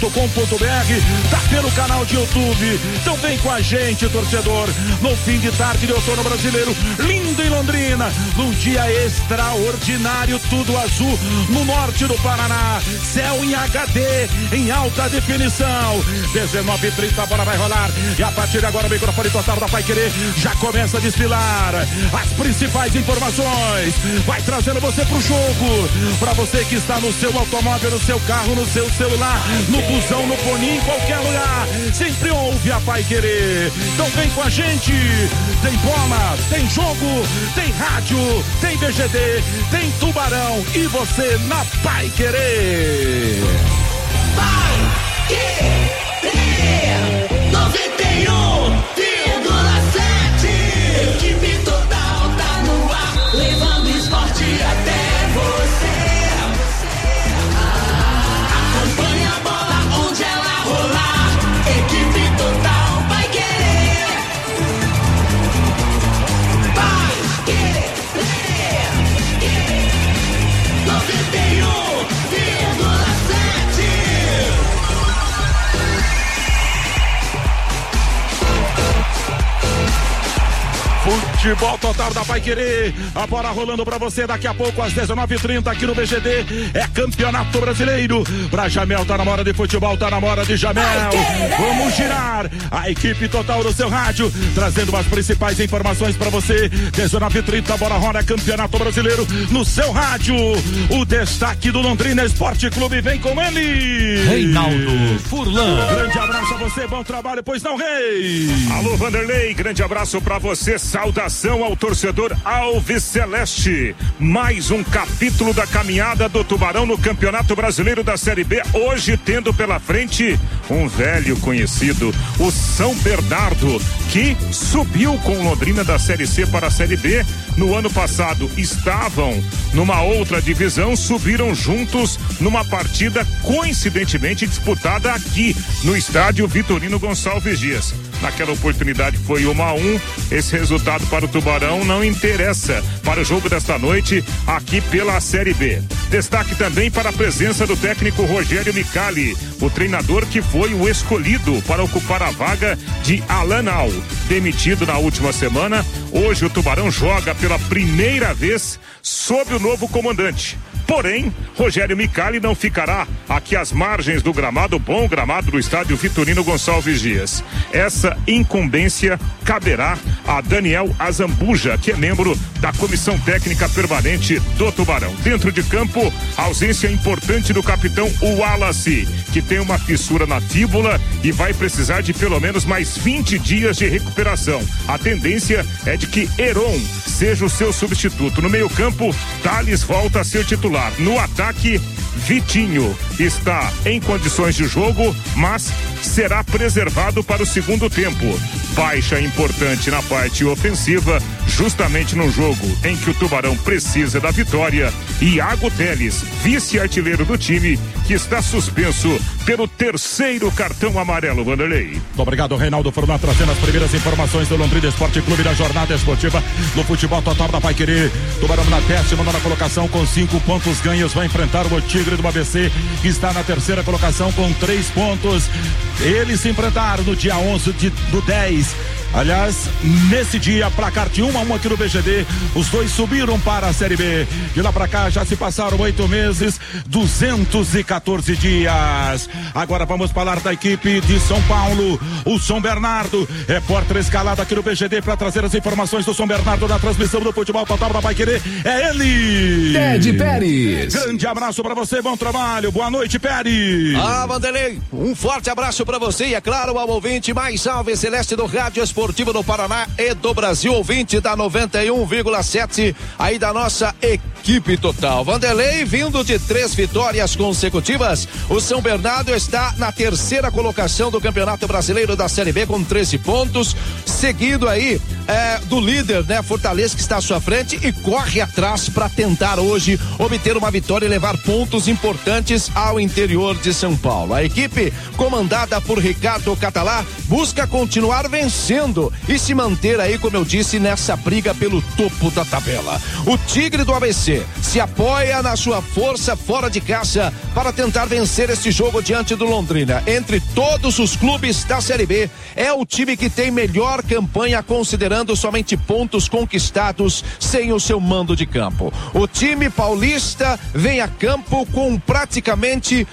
tá pelo canal de YouTube. Então vem com a gente, torcedor, no fim de tarde de outono brasileiro, lindo em Londrina, num dia extraordinário, tudo azul no norte do Paraná, céu em HD, em alta definição. 19h30, a bola vai rolar, e a partir de agora o microfone total da Paiquerê já começa a desfilar as principais informações, vai trazendo você pro jogo, pra você que está no seu automóvel, no seu carro, no seu celular, no busão, no fone, em qualquer lugar, sempre ouve a Paiquerê. Então vem com a gente, tem bola, tem jogo, tem rádio, tem BGD, tem Tubarão, e você na Paiquerê. Paiquerê 91,7. Equipe total tá no ar, levando esporte até você. Futebol total da Paiquerê. A bola rolando pra você daqui a pouco às 19h30 aqui no BGD. É Campeonato Brasileiro. Pra Jamel, tá na hora de futebol, tá na hora de Jamel. Vamos girar a equipe total do seu rádio, trazendo as principais informações pra você. 19h30, bola rola, Campeonato Brasileiro no seu rádio. O destaque do Londrina Esporte Clube vem com ele, Reinaldo Furlan. Grande abraço a você, bom trabalho, pois não, Rei? Alô, Vanderlei, grande abraço pra você, saudação ao torcedor Alves Celeste. Mais um capítulo da caminhada do Tubarão no Campeonato Brasileiro da Série B, hoje tendo pela frente um velho conhecido, o São Bernardo, que subiu com Londrina da Série C para a Série B. No ano passado estavam numa outra divisão, subiram juntos numa partida coincidentemente disputada aqui no estádio Vitorino Gonçalves Dias. Naquela oportunidade foi 1-1. Esse resultado para o Tubarão não interessa para o jogo desta noite aqui pela Série B. Destaque também para a presença do técnico Rogério Micali, o treinador que foi o escolhido para ocupar a vaga de Alan Al, demitido na última semana. Hoje o Tubarão joga pela primeira vez sob o novo comandante. Porém, Rogério Micali não ficará aqui às margens do gramado, bom gramado do estádio Vitorino Gonçalves Dias. Essa incumbência caberá a Daniel Azambuja, que é membro da comissão técnica permanente do Tubarão. Dentro de campo, ausência importante do capitão Wallace, que tem uma fissura na fíbula e vai precisar de pelo menos mais 20 dias de recuperação. A tendência é de que Heron seja o seu substituto. No meio campo, Thales volta a ser titular. No ataque, Vitinho está em condições de jogo, mas será preservado para o segundo tempo. Baixa importante na parte ofensiva, justamente no jogo em que o Tubarão precisa da vitória. Iago Teles, vice-artilheiro do time, que está suspenso pelo terceiro cartão amarelo, Vanderlei. Muito obrigado, Reinaldo Furlan, trazendo as primeiras informações do Londrina Esporte Clube da jornada esportiva no futebol total da Paiquerê. Tubarão na 19ª colocação com 5 pontos ganhos, vai enfrentar o Tigre do ABC, que está na 3ª colocação com 3 pontos. Eles se enfrentaram no dia 11 do 10. Aliás, nesse dia, placar de 1-1 aqui no BGD, os dois subiram para a Série B. De lá para cá já se passaram 8 meses, 214 dias. Agora vamos falar da equipe de São Paulo, o São Bernardo, repórter escalado aqui no BGD para trazer as informações do São Bernardo na transmissão do futebol total da Paiquerê. É ele, Ted Pérez. Grande abraço para você, bom trabalho, boa noite, Pérez. Vanderlei, um forte abraço para você e é claro ao ouvinte mais Alves Celeste do Rádio Esportivo do Paraná e do Brasil, ouvinte da 91,7 aí da nossa equipe total. Vanderlei, vindo de 3 vitórias consecutivas, o São Bernardo está na 3ª colocação do Campeonato Brasileiro da Série B com 13 pontos, seguido aí do líder, né, Fortaleza, que está à sua frente e corre atrás para tentar hoje obter uma vitória e levar pontos importantes ao interior de São Paulo. A equipe comandada por Ricardo Catalá busca continuar vencendo e se manter aí, como eu disse, nessa briga pelo topo da tabela. O Tigre do ABC se apoia na sua força fora de casa para tentar vencer este jogo diante do Londrina. Entre todos os clubes da Série B, é o time que tem melhor campanha, considerando somente pontos conquistados sem o seu mando de campo. O time paulista vem a campo com praticamente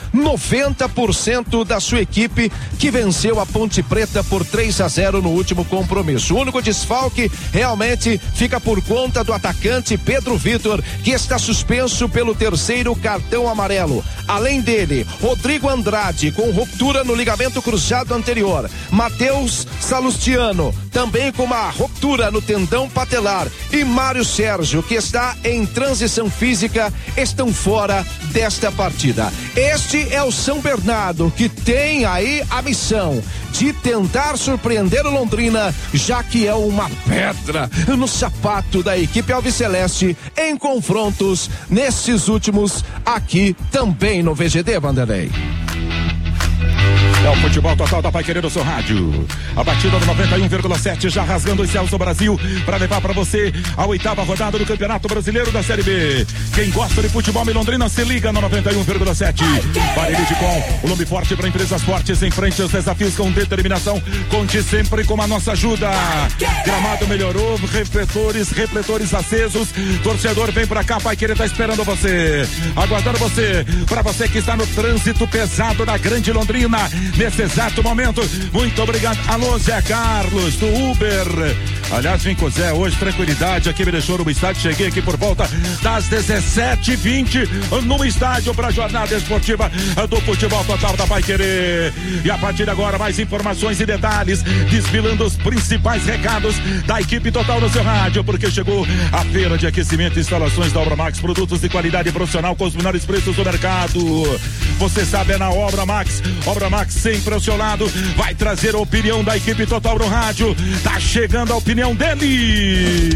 90% da sua equipe, que venceu a Ponte Preta por 3-0 no último compromisso. O único desfalque realmente fica por conta do atacante Pedro Vitor, que está suspenso pelo 3º cartão amarelo. Além dele, Rodrigo Andrade, com ruptura no ligamento cruzado anterior. Matheus Salustiano, também com uma ruptura no tendão patelar. E Mário Sérgio, que está em transição física, estão fora desta partida. Este é o São Bernardo, que tem aí a missão de tentar surpreender o Londrina, já que é uma pedra no sapato da equipe alviceleste em confrontos nesses últimos aqui também no VGD, Vanderlei. É o futebol total da Paiquerê do seu rádio. A batida do 91,7 já rasgando os céus do Brasil para levar para você a 8ª rodada do Campeonato Brasileiro da Série B. Quem gosta de futebol em Londrina se liga no 91,7. Varejo com o nome forte para empresas fortes, em frente aos desafios com determinação. Conte sempre com a nossa ajuda. Gramado melhorou, refletores acesos. Torcedor, vem pra cá, Paiquerê tá esperando você. Aguardando você, para você que está no trânsito pesado da Grande Londrina, nesse exato momento. Muito obrigado. Alô, Zé Carlos, do Uber. Aliás, vem com o Zé hoje, tranquilidade. Aqui me deixou no estádio. Cheguei aqui por volta das 17h20 no estádio para a jornada esportiva do futebol total da Paiquerê. E a partir de agora, mais informações e detalhes, desfilando os principais recados da equipe total no seu rádio, porque chegou a feira de aquecimento e instalações da Obra Max, produtos de qualidade profissional com os menores preços do mercado. Você sabe, é na Obra Max. Obra Max sempre ao seu lado, vai trazer a opinião da equipe total no rádio. Tá chegando a opinião dele,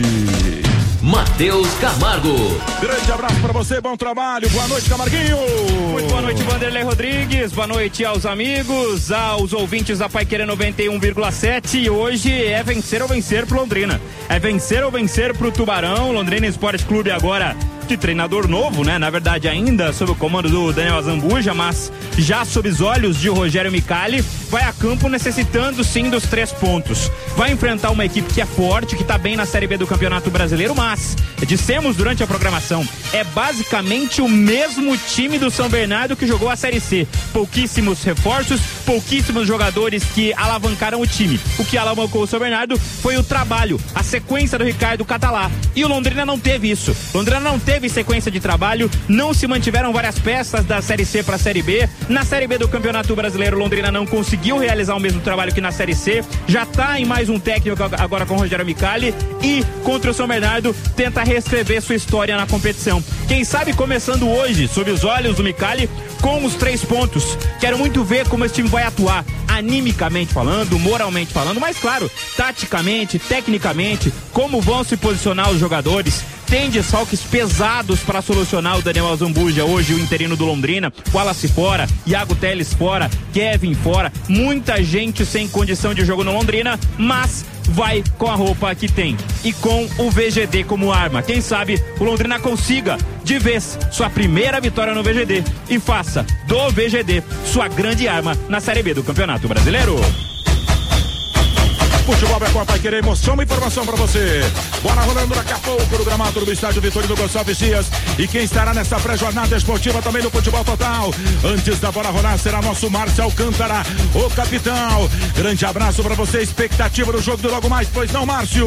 Matheus Camargo. Grande abraço pra você, bom trabalho, boa noite, Camarguinho. Muito boa noite, Vanderlei Rodrigues, boa noite aos amigos, aos ouvintes da Paiquerê 91,7. E hoje é vencer ou vencer pro Londrina, é vencer ou vencer pro Tubarão. Londrina Esporte Clube agora de treinador novo, né? Na verdade, ainda sob o comando do Daniel Azambuja, mas já sob os olhos de Rogério Micali, vai a campo necessitando sim dos 3 pontos. Vai enfrentar uma equipe que é forte, que tá bem na Série B do Campeonato Brasileiro, mas dissemos durante a programação, é basicamente o mesmo time do São Bernardo que jogou a Série C. Pouquíssimos reforços, pouquíssimos jogadores que alavancaram o time. O que alavancou o São Bernardo foi o trabalho, a sequência do Ricardo Catalá. E o Londrina não teve isso. Londrina não teve sequência de trabalho, não se mantiveram várias peças da Série C para a Série B. Na Série B do Campeonato Brasileiro, Londrina não conseguiu realizar o mesmo trabalho que na Série C. Já está em mais um técnico agora com o Rogério Micali, e contra o São Bernardo tenta reescrever sua história na competição. Quem sabe começando hoje, sob os olhos do Micali, com os 3 pontos. Quero muito ver como esse time vai atuar, animicamente falando, moralmente falando, mas claro, taticamente, tecnicamente, como vão se posicionar os jogadores. Tem desfalques pesados para solucionar o Daniel Azambuja hoje, o interino do Londrina. Wallace fora, Iago Teles fora, Kevin fora, muita gente sem condição de jogo no Londrina, mas vai com a roupa que tem e com o VGD como arma. Quem sabe o Londrina consiga de vez sua primeira vitória no VGD e faça do VGD sua grande arma na Série B do Campeonato Brasileiro. Futebol é com a Paiquerê, emoção e informação pra você. Bola rolando daqui a pouco no gramado do estádio Vitorino Gonçalves Dias. E quem estará nessa pré-jornada esportiva também no futebol total, antes da bola rolar, será nosso Márcio Alcântara, o capitão. Grande abraço pra você, expectativa do jogo do logo mais, pois não, Márcio?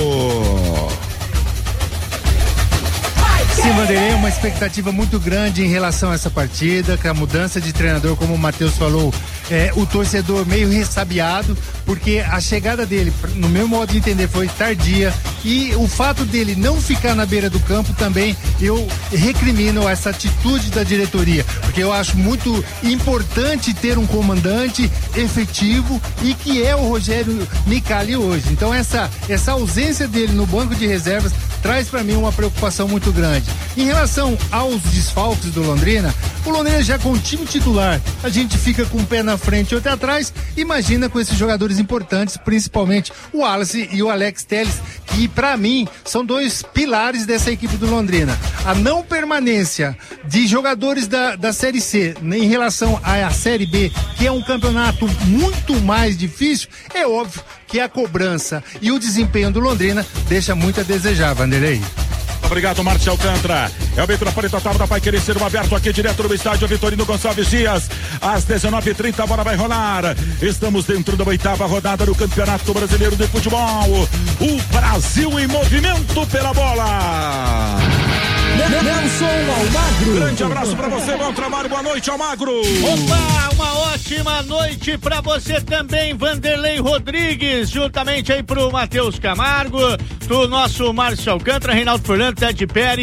Sim, Vanderlei, uma expectativa muito grande em relação a essa partida, com a mudança de treinador, como o Matheus falou, o torcedor meio ressabiado, porque a chegada dele, no meu modo de entender, foi tardia, e o fato dele não ficar na beira do campo também, eu recrimino essa atitude da diretoria, porque eu acho muito importante ter um comandante efetivo e que é o Rogério Micali hoje. Então essa ausência dele no banco de reservas traz para mim uma preocupação muito grande. Em relação aos desfalques do Londrina, o Londrina já com o time titular, a gente fica com um pé na frente e outro atrás, imagina com esses jogadores importantes, principalmente o Wallace e o Alex Teles, que para mim são 2 pilares dessa equipe do Londrina. A não permanência de jogadores da Série C em relação à Série B, que é um campeonato muito mais difícil, é óbvio que a cobrança e o desempenho do Londrina deixa muito a desejar, Vanderlei. Obrigado, Márcio Alcântara. É o microfone total da Paiquerê ser aberto aqui direto no estádio Vitorino Gonçalves Dias. Às 19h30 a bola vai rolar. Estamos dentro da 8ª rodada do Campeonato Brasileiro de Futebol. O Brasil em movimento pela bola. Nelson Almagro. Grande abraço pra você, bom trabalho, boa noite, Almagro. Opa, uma ótima noite pra você também, Vanderlei Rodrigues, juntamente aí pro Matheus Camargo, do nosso Márcio Alcântara, Reinaldo Furlan, Ted Pérez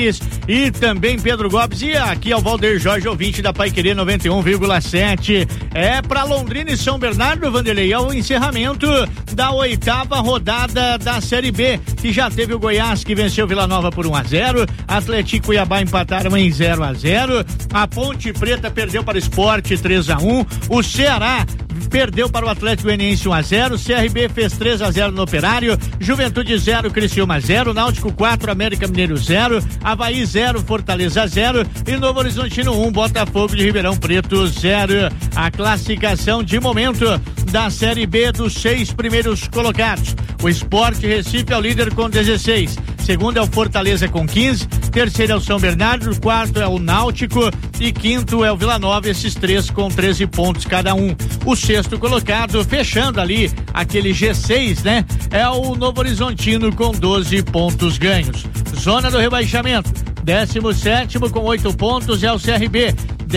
e também Pedro Gomes. E aqui é o Valder Jorge, ouvinte da Paiquerê 91,7. É pra Londrina e São Bernardo, Vanderlei, é o encerramento da 8ª rodada da Série B, que já teve o Goiás que venceu Vila Nova por 1-0, Atlético e Cuiabá empataram em 0-0, a Ponte Preta perdeu para o Sport 3-1, o Ceará perdeu para o Atlético Goianiense 1-0, CRB fez 3-0 no Operário, Juventude 0, Criciúma 0, Náutico 4, América Mineiro 0, Avaí 0, Fortaleza 0 e Novo Horizontino 1, Botafogo de Ribeirão Preto 0. A classificação de momento da Série B dos 6 primeiros colocados: o Sport Recife é o líder com 16, segundo é o Fortaleza com 15, terceiro é o São Bernardo, quarto é o Náutico e quinto é o Vila Nova, esses 3 com 13 pontos cada um. O sexto colocado, fechando ali aquele G6, né, é o Novo Horizontino com 12 pontos ganhos. Zona do rebaixamento, 17º com 8 pontos é o CRB,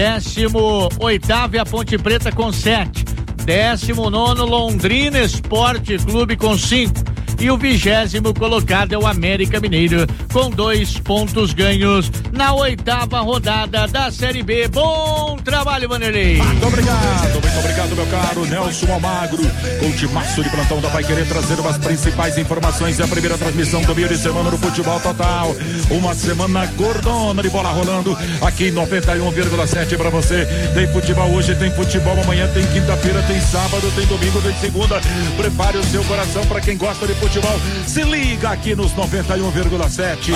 18º é a Ponte Preta com 7, 19º Londrina Esporte Clube com 5 e o 20º colocado é o América Mineiro com 2 pontos ganhos na 8ª rodada da Série B. Bom trabalho, Vanderlei. Muito obrigado, meu caro Nelson Almagro, com o timaço de plantão da Paiquerê, trazendo as principais informações e a primeira transmissão do meio de semana no Futebol Total. Uma semana gordona de bola rolando aqui em 91,7 pra você. Tem futebol hoje, tem futebol amanhã, tem quinta-feira, tem sábado, tem domingo, tem segunda. Prepare o seu coração pra quem gosta de futebol. Se liga aqui nos 91,7.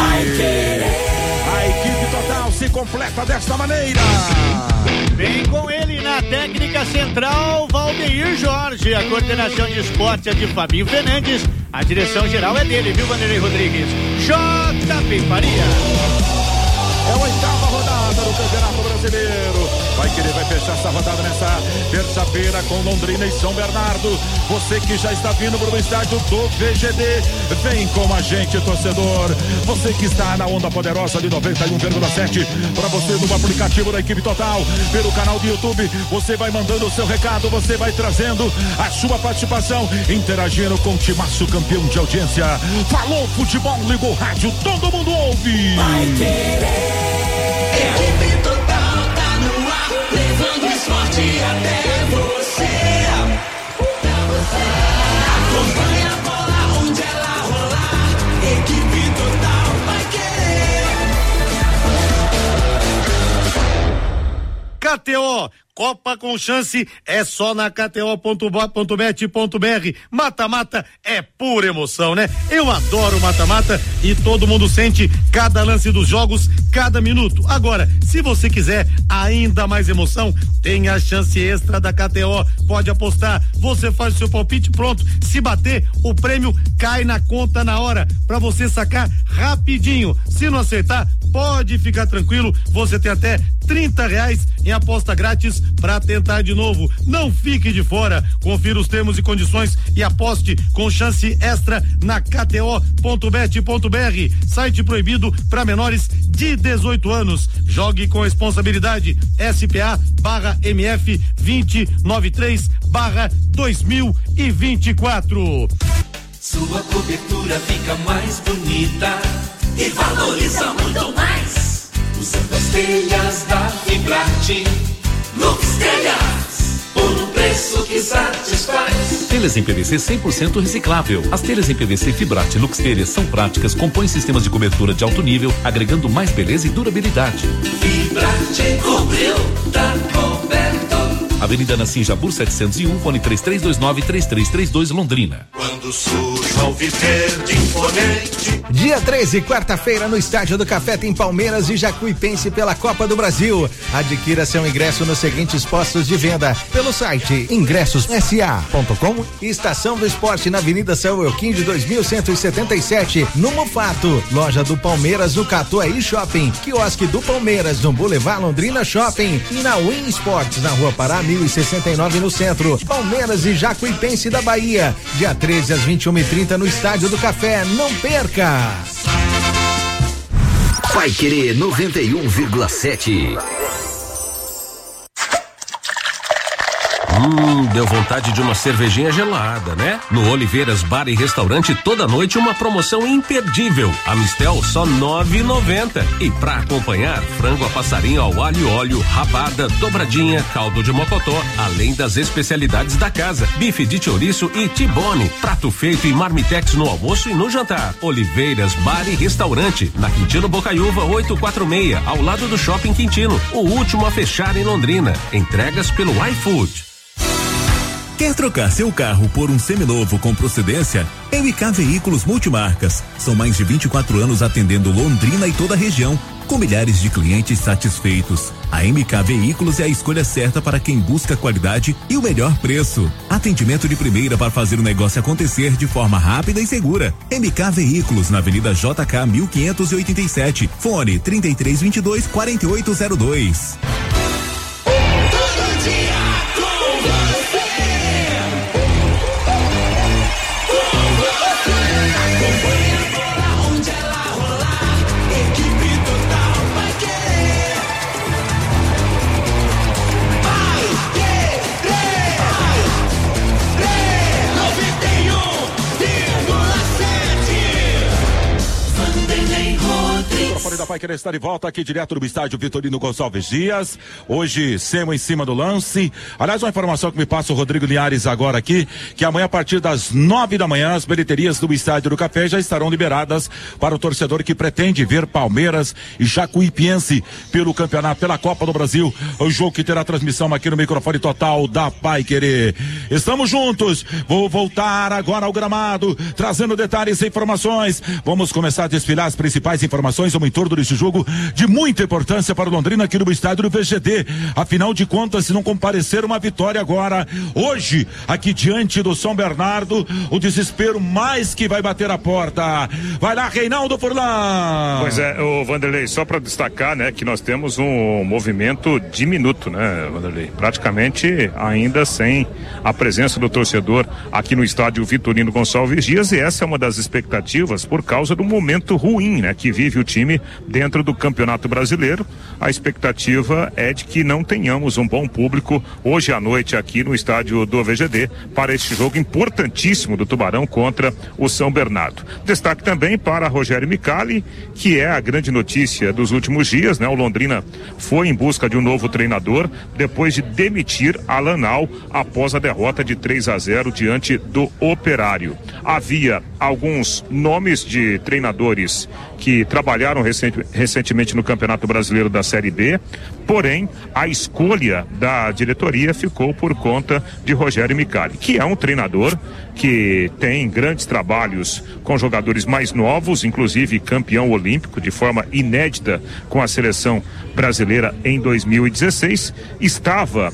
A equipe total se completa desta maneira. Vem com ele na técnica central, Valdeir Jorge. A coordenação de esporte é de Fabinho Fernandes. A direção geral é dele, viu, Vanderlei Rodrigues? JP Faria. É a 8ª rodada do Campeonato Brasileiro. Vai fechar essa rodada nessa terça-feira com Londrina e São Bernardo. Você que já está vindo para o estádio do VGD, vem com a gente, torcedor. Você que está na onda poderosa de 91,7, para você no aplicativo da equipe total, pelo canal do YouTube, você vai mandando o seu recado, você vai trazendo a sua participação, interagindo com o timaço campeão de audiência. Falou futebol, ligou o rádio, todo mundo ouve. Vai querer. Equipe total tá no ar, levando o esporte até você. Acompanha a bola onde ela rolar. Equipe total vai querer. KTO, Copa com chance é só na KTO.bet.br. Mata-mata é pura emoção, né? Eu adoro mata-mata e todo mundo sente cada lance dos jogos, cada minuto. Agora, se você quiser ainda mais emoção, tem a chance extra da KTO. Pode apostar, você faz o seu palpite, pronto. Se bater, o prêmio cai na conta na hora, pra você sacar rapidinho. Se não acertar, pode ficar tranquilo, você tem até R$30 em aposta grátis para tentar de novo. Não fique de fora. Confira os termos e condições e aposte com chance extra na KTO.bet.br. Site proibido para menores de 18 anos. Jogue com responsabilidade. SPA/MF 2093/2024. Sua cobertura fica mais bonita e valoriza muito mais. Usando as telhas da Fibrate. Lux Telhas, por um preço que satisfaz. Telhas em PVC 100% reciclável. As telhas em PVC Fibrate Lux Telhas são práticas, compõem sistemas de cobertura de alto nível, agregando mais beleza e durabilidade. Fibrate cobriu, tá coberto. Avenida Nassim Jabur 701, fone 3329-3332, Londrina. Quando surge ao viver de imponente. Dia 13, quarta-feira, no Estádio do Café tem Palmeiras e Jacuipense pela Copa do Brasil. Adquira seu ingresso nos seguintes postos de venda pelo site ingressossa.com e Estação do Esporte na Avenida São Euquim 2177, no Mufato. Loja do Palmeiras no Catuaí Shopping, quiosque do Palmeiras no Boulevard Londrina Shopping e na Win Sports na Rua Pará 1069 no centro. Palmeiras e Jacuipense da Bahia, dia 13 às 21h30 no Estádio do Café. Não perca! Paiquerê 91,7. Deu vontade de uma cervejinha gelada, né? No Oliveiras Bar e Restaurante toda noite uma promoção imperdível. A Mistel só R$9,90. E pra acompanhar, frango a passarinho ao alho e óleo, rabada, dobradinha, caldo de mocotó, além das especialidades da casa, bife de chouriço e tibone, prato feito e marmitex no almoço e no jantar. Oliveiras Bar e Restaurante, na Quintino Bocaiúva 846, ao lado do Shopping Quintino, o último a fechar em Londrina. Entregas pelo iFood. Quer trocar seu carro por um seminovo com procedência? MK Veículos Multimarcas. São mais de 24 anos atendendo Londrina e toda a região, com milhares de clientes satisfeitos. A MK Veículos é a escolha certa para quem busca qualidade e o melhor preço. Atendimento de primeira para fazer o negócio acontecer de forma rápida e segura. MK Veículos, na Avenida JK 1587. Fone 3322-4802. Da Paiquerê está de volta aqui direto do estádio Vitorino Gonçalves Dias. Hoje, Semo em cima do lance. Aliás, uma informação que me passa o Rodrigo Linhares agora aqui, que amanhã a partir das 9 da manhã as bilheterias do Estádio do Café já estarão liberadas para o torcedor que pretende ver Palmeiras e Jacuipiense pelo campeonato, pela Copa do Brasil. O jogo que terá transmissão aqui no microfone total da Paiquerê. Estamos juntos. Vou voltar agora ao gramado, trazendo detalhes e informações. Vamos começar a desfilar as principais informações em torno desse jogo de muita importância para o Londrina aqui no estádio do VGD. Afinal de contas, se não comparecer uma vitória agora, hoje, aqui diante do São Bernardo, o desespero mais que vai bater a porta. Vai lá, Reinaldo Furlan. Pois é, o Vanderlei, só para destacar, né, que nós temos um movimento diminuto, né, Vanderlei? Praticamente ainda sem a presença do torcedor aqui no estádio Vitorino Gonçalves Dias, e essa é uma das expectativas por causa do momento ruim, né, que vive o time dentro do Campeonato Brasileiro. A expectativa é de que não tenhamos um bom público hoje à noite aqui no estádio do VGD para este jogo importantíssimo do Tubarão contra o São Bernardo. Destaque também para Rogério Micali, que é a grande notícia dos últimos dias, né? O Londrina foi em busca de um novo treinador depois de demitir Alan Al após a derrota de 3-0 diante do Operário. Havia alguns nomes de treinadores que trabalharam recentemente no Campeonato Brasileiro da Série B, porém a escolha da diretoria ficou por conta de Rogério Micali, que é um treinador que tem grandes trabalhos com jogadores mais novos, inclusive campeão olímpico de forma inédita com a seleção brasileira em 2016, estava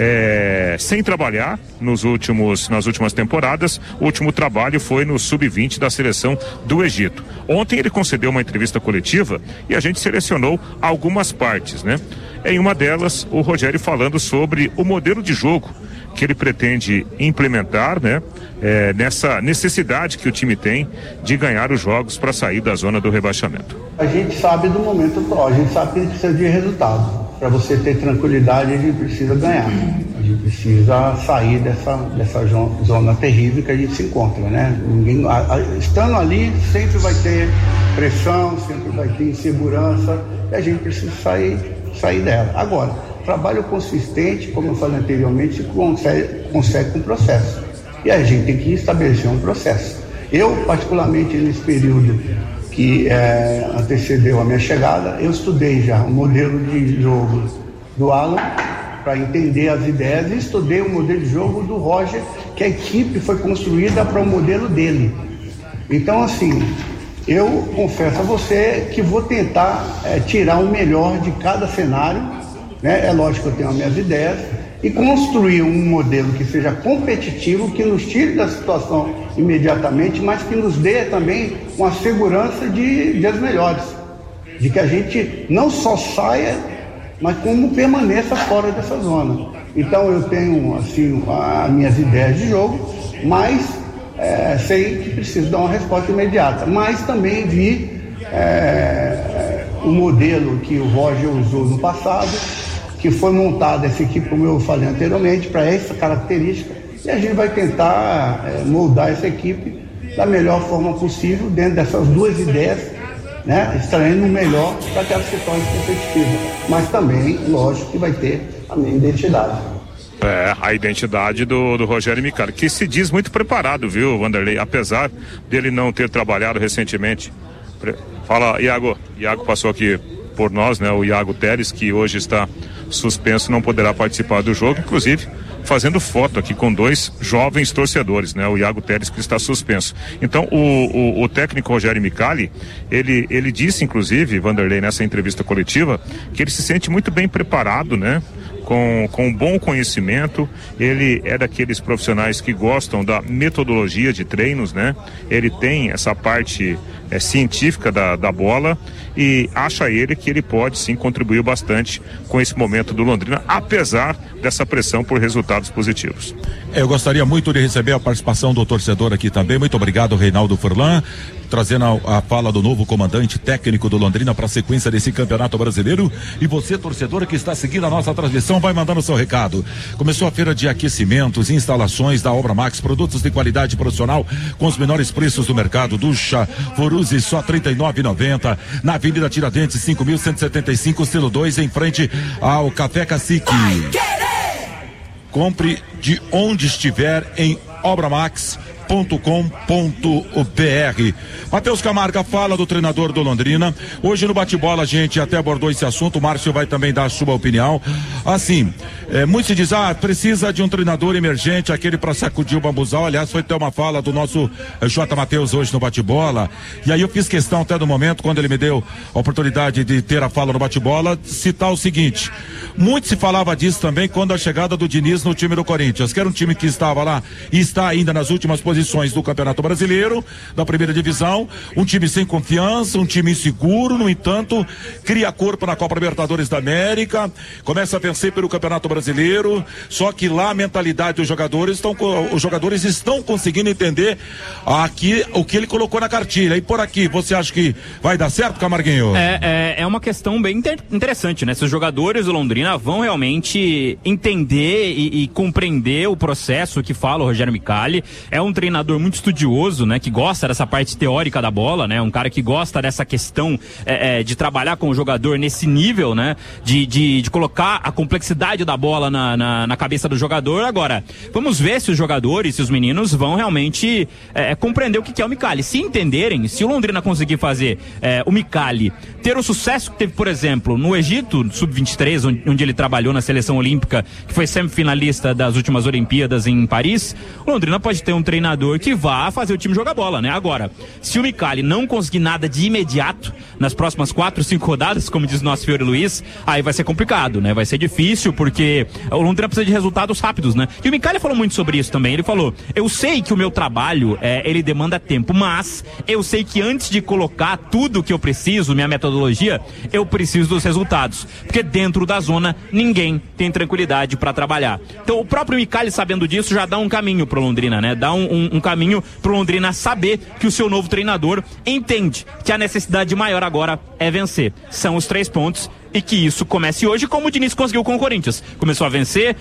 sem trabalhar nas últimas temporadas. O último trabalho foi no Sub-20 da seleção do Egito. Ontem ele concedeu uma entrevista coletiva e a gente selecionou algumas partes, né? Em uma delas, o Rogério falando sobre o modelo de jogo que ele pretende implementar, né? Nessa necessidade que o time tem de ganhar os jogos para sair da zona do rebaixamento. A gente sabe do momento atual, a gente sabe que a gente precisa de resultado. Para você ter tranquilidade, a gente precisa ganhar. A gente precisa sair dessa zona terrível que a gente se encontra, né? Estando ali, sempre vai ter pressão, sempre vai ter insegurança, e a gente precisa sair dela. Agora, trabalho consistente, como eu falei anteriormente, se consegue com processo. E a gente tem que estabelecer um processo. Eu, particularmente, nesse período que antecedeu a minha chegada, eu estudei já o modelo de jogo do Alan para entender as ideias, e estudei o modelo de jogo do Roger, que a equipe foi construída para o modelo dele. Então, assim, eu confesso a você que vou tentar tirar o melhor de cada cenário, né? É lógico que eu tenho as minhas ideias, e construir um modelo que seja competitivo, que nos tire da situação imediatamente, mas que nos dê também uma segurança de dias melhores, de que a gente não só saia, mas como permaneça fora dessa zona. Então eu tenho assim as minhas ideias de jogo, mas sei que preciso dar uma resposta imediata, mas também vi o modelo que o Roger usou no passado, que foi montada essa equipe, como eu falei anteriormente, para essa característica, e a gente vai tentar moldar essa equipe da melhor forma possível, dentro dessas duas ideias, né, extraindo o melhor para que ela se torne competitiva. Mas também, lógico, que vai ter a minha identidade. A identidade do Rogério Micali, que se diz muito preparado, viu, Vanderlei? Apesar dele não ter trabalhado recentemente. Fala, Iago. Iago passou aqui por nós, né? O Iago Teres, que hoje está suspenso, não poderá participar do jogo, inclusive fazendo foto aqui com dois jovens torcedores, né? O Iago Teres, que está suspenso. Então, o técnico Rogério Micali, ele disse, inclusive, Vanderlei, nessa entrevista coletiva, que ele se sente muito bem preparado, né? Com bom conhecimento. Ele é daqueles profissionais que gostam da metodologia de treinos, né? Ele tem essa parte científica da bola e acha ele que ele pode sim contribuir bastante com esse momento do Londrina, apesar dessa pressão por resultados positivos. Eu gostaria muito de receber a participação do torcedor aqui também. Muito obrigado, Reinaldo Furlan, trazendo a fala do novo comandante técnico do Londrina para a sequência desse Campeonato Brasileiro. E você, torcedor que está seguindo a nossa transmissão, vai mandando o seu recado. Começou a feira de aquecimentos e instalações da Obra Max, produtos de qualidade profissional com os menores preços do mercado. Ducha Foruzzi, só R$ 39,90 na Avenida Tiradentes, 5.175, estilo 2, em frente ao Café Cacique. Compre de onde estiver em obramax.com.br. Matheus Camargo fala do treinador do Londrina. Hoje no bate-bola a gente até abordou esse assunto. O Márcio vai também dar a sua opinião. Assim, muito se diz, precisa de um treinador emergente, aquele para sacudir o bambuzal. Aliás, foi até uma fala do nosso J. Matheus hoje no bate-bola. E aí eu fiz questão até do momento, quando ele me deu a oportunidade de ter a fala no bate-bola, citar o seguinte: muito se falava disso também quando a chegada do Diniz no time do Corinthians, que era um time que estava lá e está ainda nas últimas posições do Campeonato Brasileiro, da primeira divisão, um time sem confiança, um time inseguro. No entanto, cria corpo na Copa Libertadores da América, começa a vencer pelo Campeonato Brasileiro, só que lá a mentalidade dos jogadores os jogadores estão conseguindo entender aqui o que ele colocou na cartilha. E por aqui, você acha que vai dar certo, Camarguinho? É uma questão bem interessante, né? Se os jogadores do Londrina vão realmente entender e compreender o processo que fala o Rogério Micali. É um treinador muito estudioso, né? Que gosta dessa parte teórica da bola, né? Um cara que gosta dessa questão de trabalhar com o jogador nesse nível, né? De colocar a complexidade da bola na cabeça do jogador. Agora, vamos ver se os jogadores, se os meninos vão realmente compreender o que é o Micali. Se entenderem, se o Londrina conseguir fazer o Micali ter o sucesso que teve, por exemplo, no Egito, sub-23, onde ele trabalhou na seleção olímpica, que foi semifinalista das últimas Olimpíadas em Paris, o Londrina pode ter um treinador que vá fazer o time jogar bola, né? Agora, se o Micali não conseguir nada de imediato nas próximas 4, 5 rodadas, como diz o nosso Fiore Luiz, aí vai ser complicado, né? Vai ser difícil, porque o Londrina precisa de resultados rápidos, né? E o Micali falou muito sobre isso também. Ele falou: eu sei que o meu trabalho, ele demanda tempo, mas eu sei que antes de colocar tudo que eu preciso, minha metodologia, eu preciso dos resultados, porque dentro da zona ninguém tem tranquilidade para trabalhar. Então o próprio Micali, sabendo disso, já dá um caminho pro Londrina, né? Dá um caminho pro Londrina saber que o seu novo treinador entende que a necessidade maior agora é vencer. São os 3 pontos. E que isso comece hoje, como o Diniz conseguiu com o Corinthians. Começou a vencer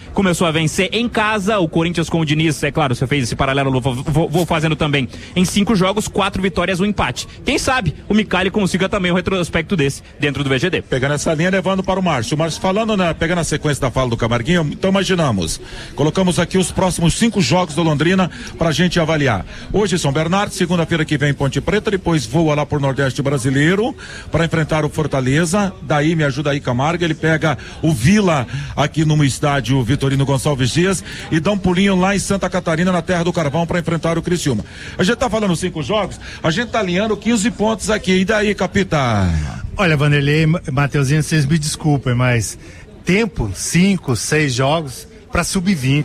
em casa. O Corinthians com o Diniz, é claro, você fez esse paralelo, vou fazendo também. Em 5 jogos, 4 vitórias, 1 empate. Quem sabe o Micali consiga também um retrospecto desse dentro do VGD. Pegando essa linha, levando para o Márcio. O Márcio falando, né, pegando a sequência da fala do Camarguinho, então imaginamos. Colocamos aqui os próximos 5 jogos do Londrina pra gente avaliar. Hoje São Bernardo, segunda-feira que vem Ponte Preta, depois voa lá por Nordeste Brasileiro para enfrentar o Fortaleza. Daí me ajuda aí, Camargo, ele pega o Vila aqui no estádio Vitorino Gonçalves Dias e dá um pulinho lá em Santa Catarina, na Terra do Carvão, para enfrentar o Criciúma. A gente tá falando 5 jogos, a gente tá alinhando 15 pontos aqui. E daí, capitã? Olha, Vanderlei, Mateuzinho, vocês me desculpem, mas tempo, 5, 6 jogos para sub-20.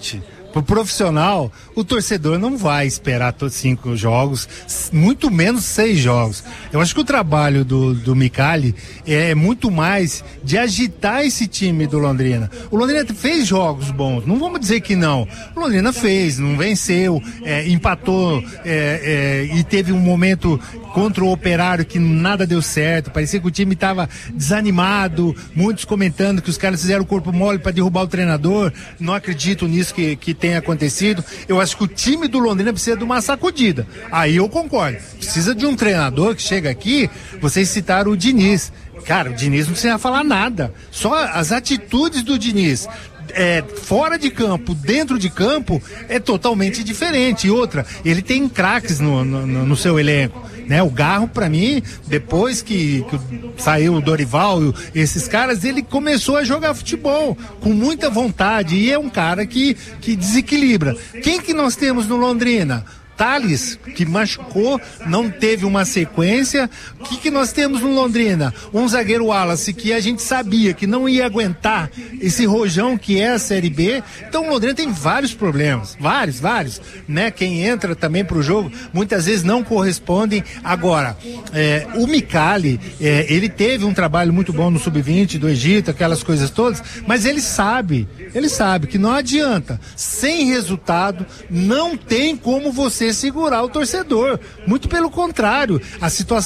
Pro profissional, o torcedor não vai esperar todos 5 jogos, muito menos 6 jogos. Eu acho que o trabalho do Micali é muito mais de agitar esse time do Londrina. O Londrina fez jogos bons, não vamos dizer que não. O Londrina fez, não venceu, empatou e teve um momento contra o Operário que nada deu certo, parecia que o time estava desanimado, muitos comentando que os caras fizeram o corpo mole para derrubar o treinador. Não acredito nisso que tenha acontecido. Eu acho que o time do Londrina precisa de uma sacudida. Aí eu concordo, precisa de um treinador que chega aqui. Vocês citaram o Diniz. Cara, o Diniz não precisa falar nada, só as atitudes do Diniz fora de campo, dentro de campo, é totalmente diferente. E outra, ele tem craques no seu elenco, né? O Garro, pra mim, depois que saiu o Dorival, esses caras, ele começou a jogar futebol com muita vontade, e é um cara que desequilibra. Quem que nós temos no Londrina? Thales, que machucou, não teve uma sequência. O que nós temos no Londrina? Um zagueiro Wallace que a gente sabia que não ia aguentar esse rojão que é a Série B. Então o Londrina tem vários problemas, vários, né? Quem entra também pro jogo, muitas vezes não correspondem. Agora, o Micali, ele teve um trabalho muito bom no Sub-20 do Egito, aquelas coisas todas, mas ele sabe que não adianta. Sem resultado, não tem como você segurar o torcedor. Muito pelo contrário, a situação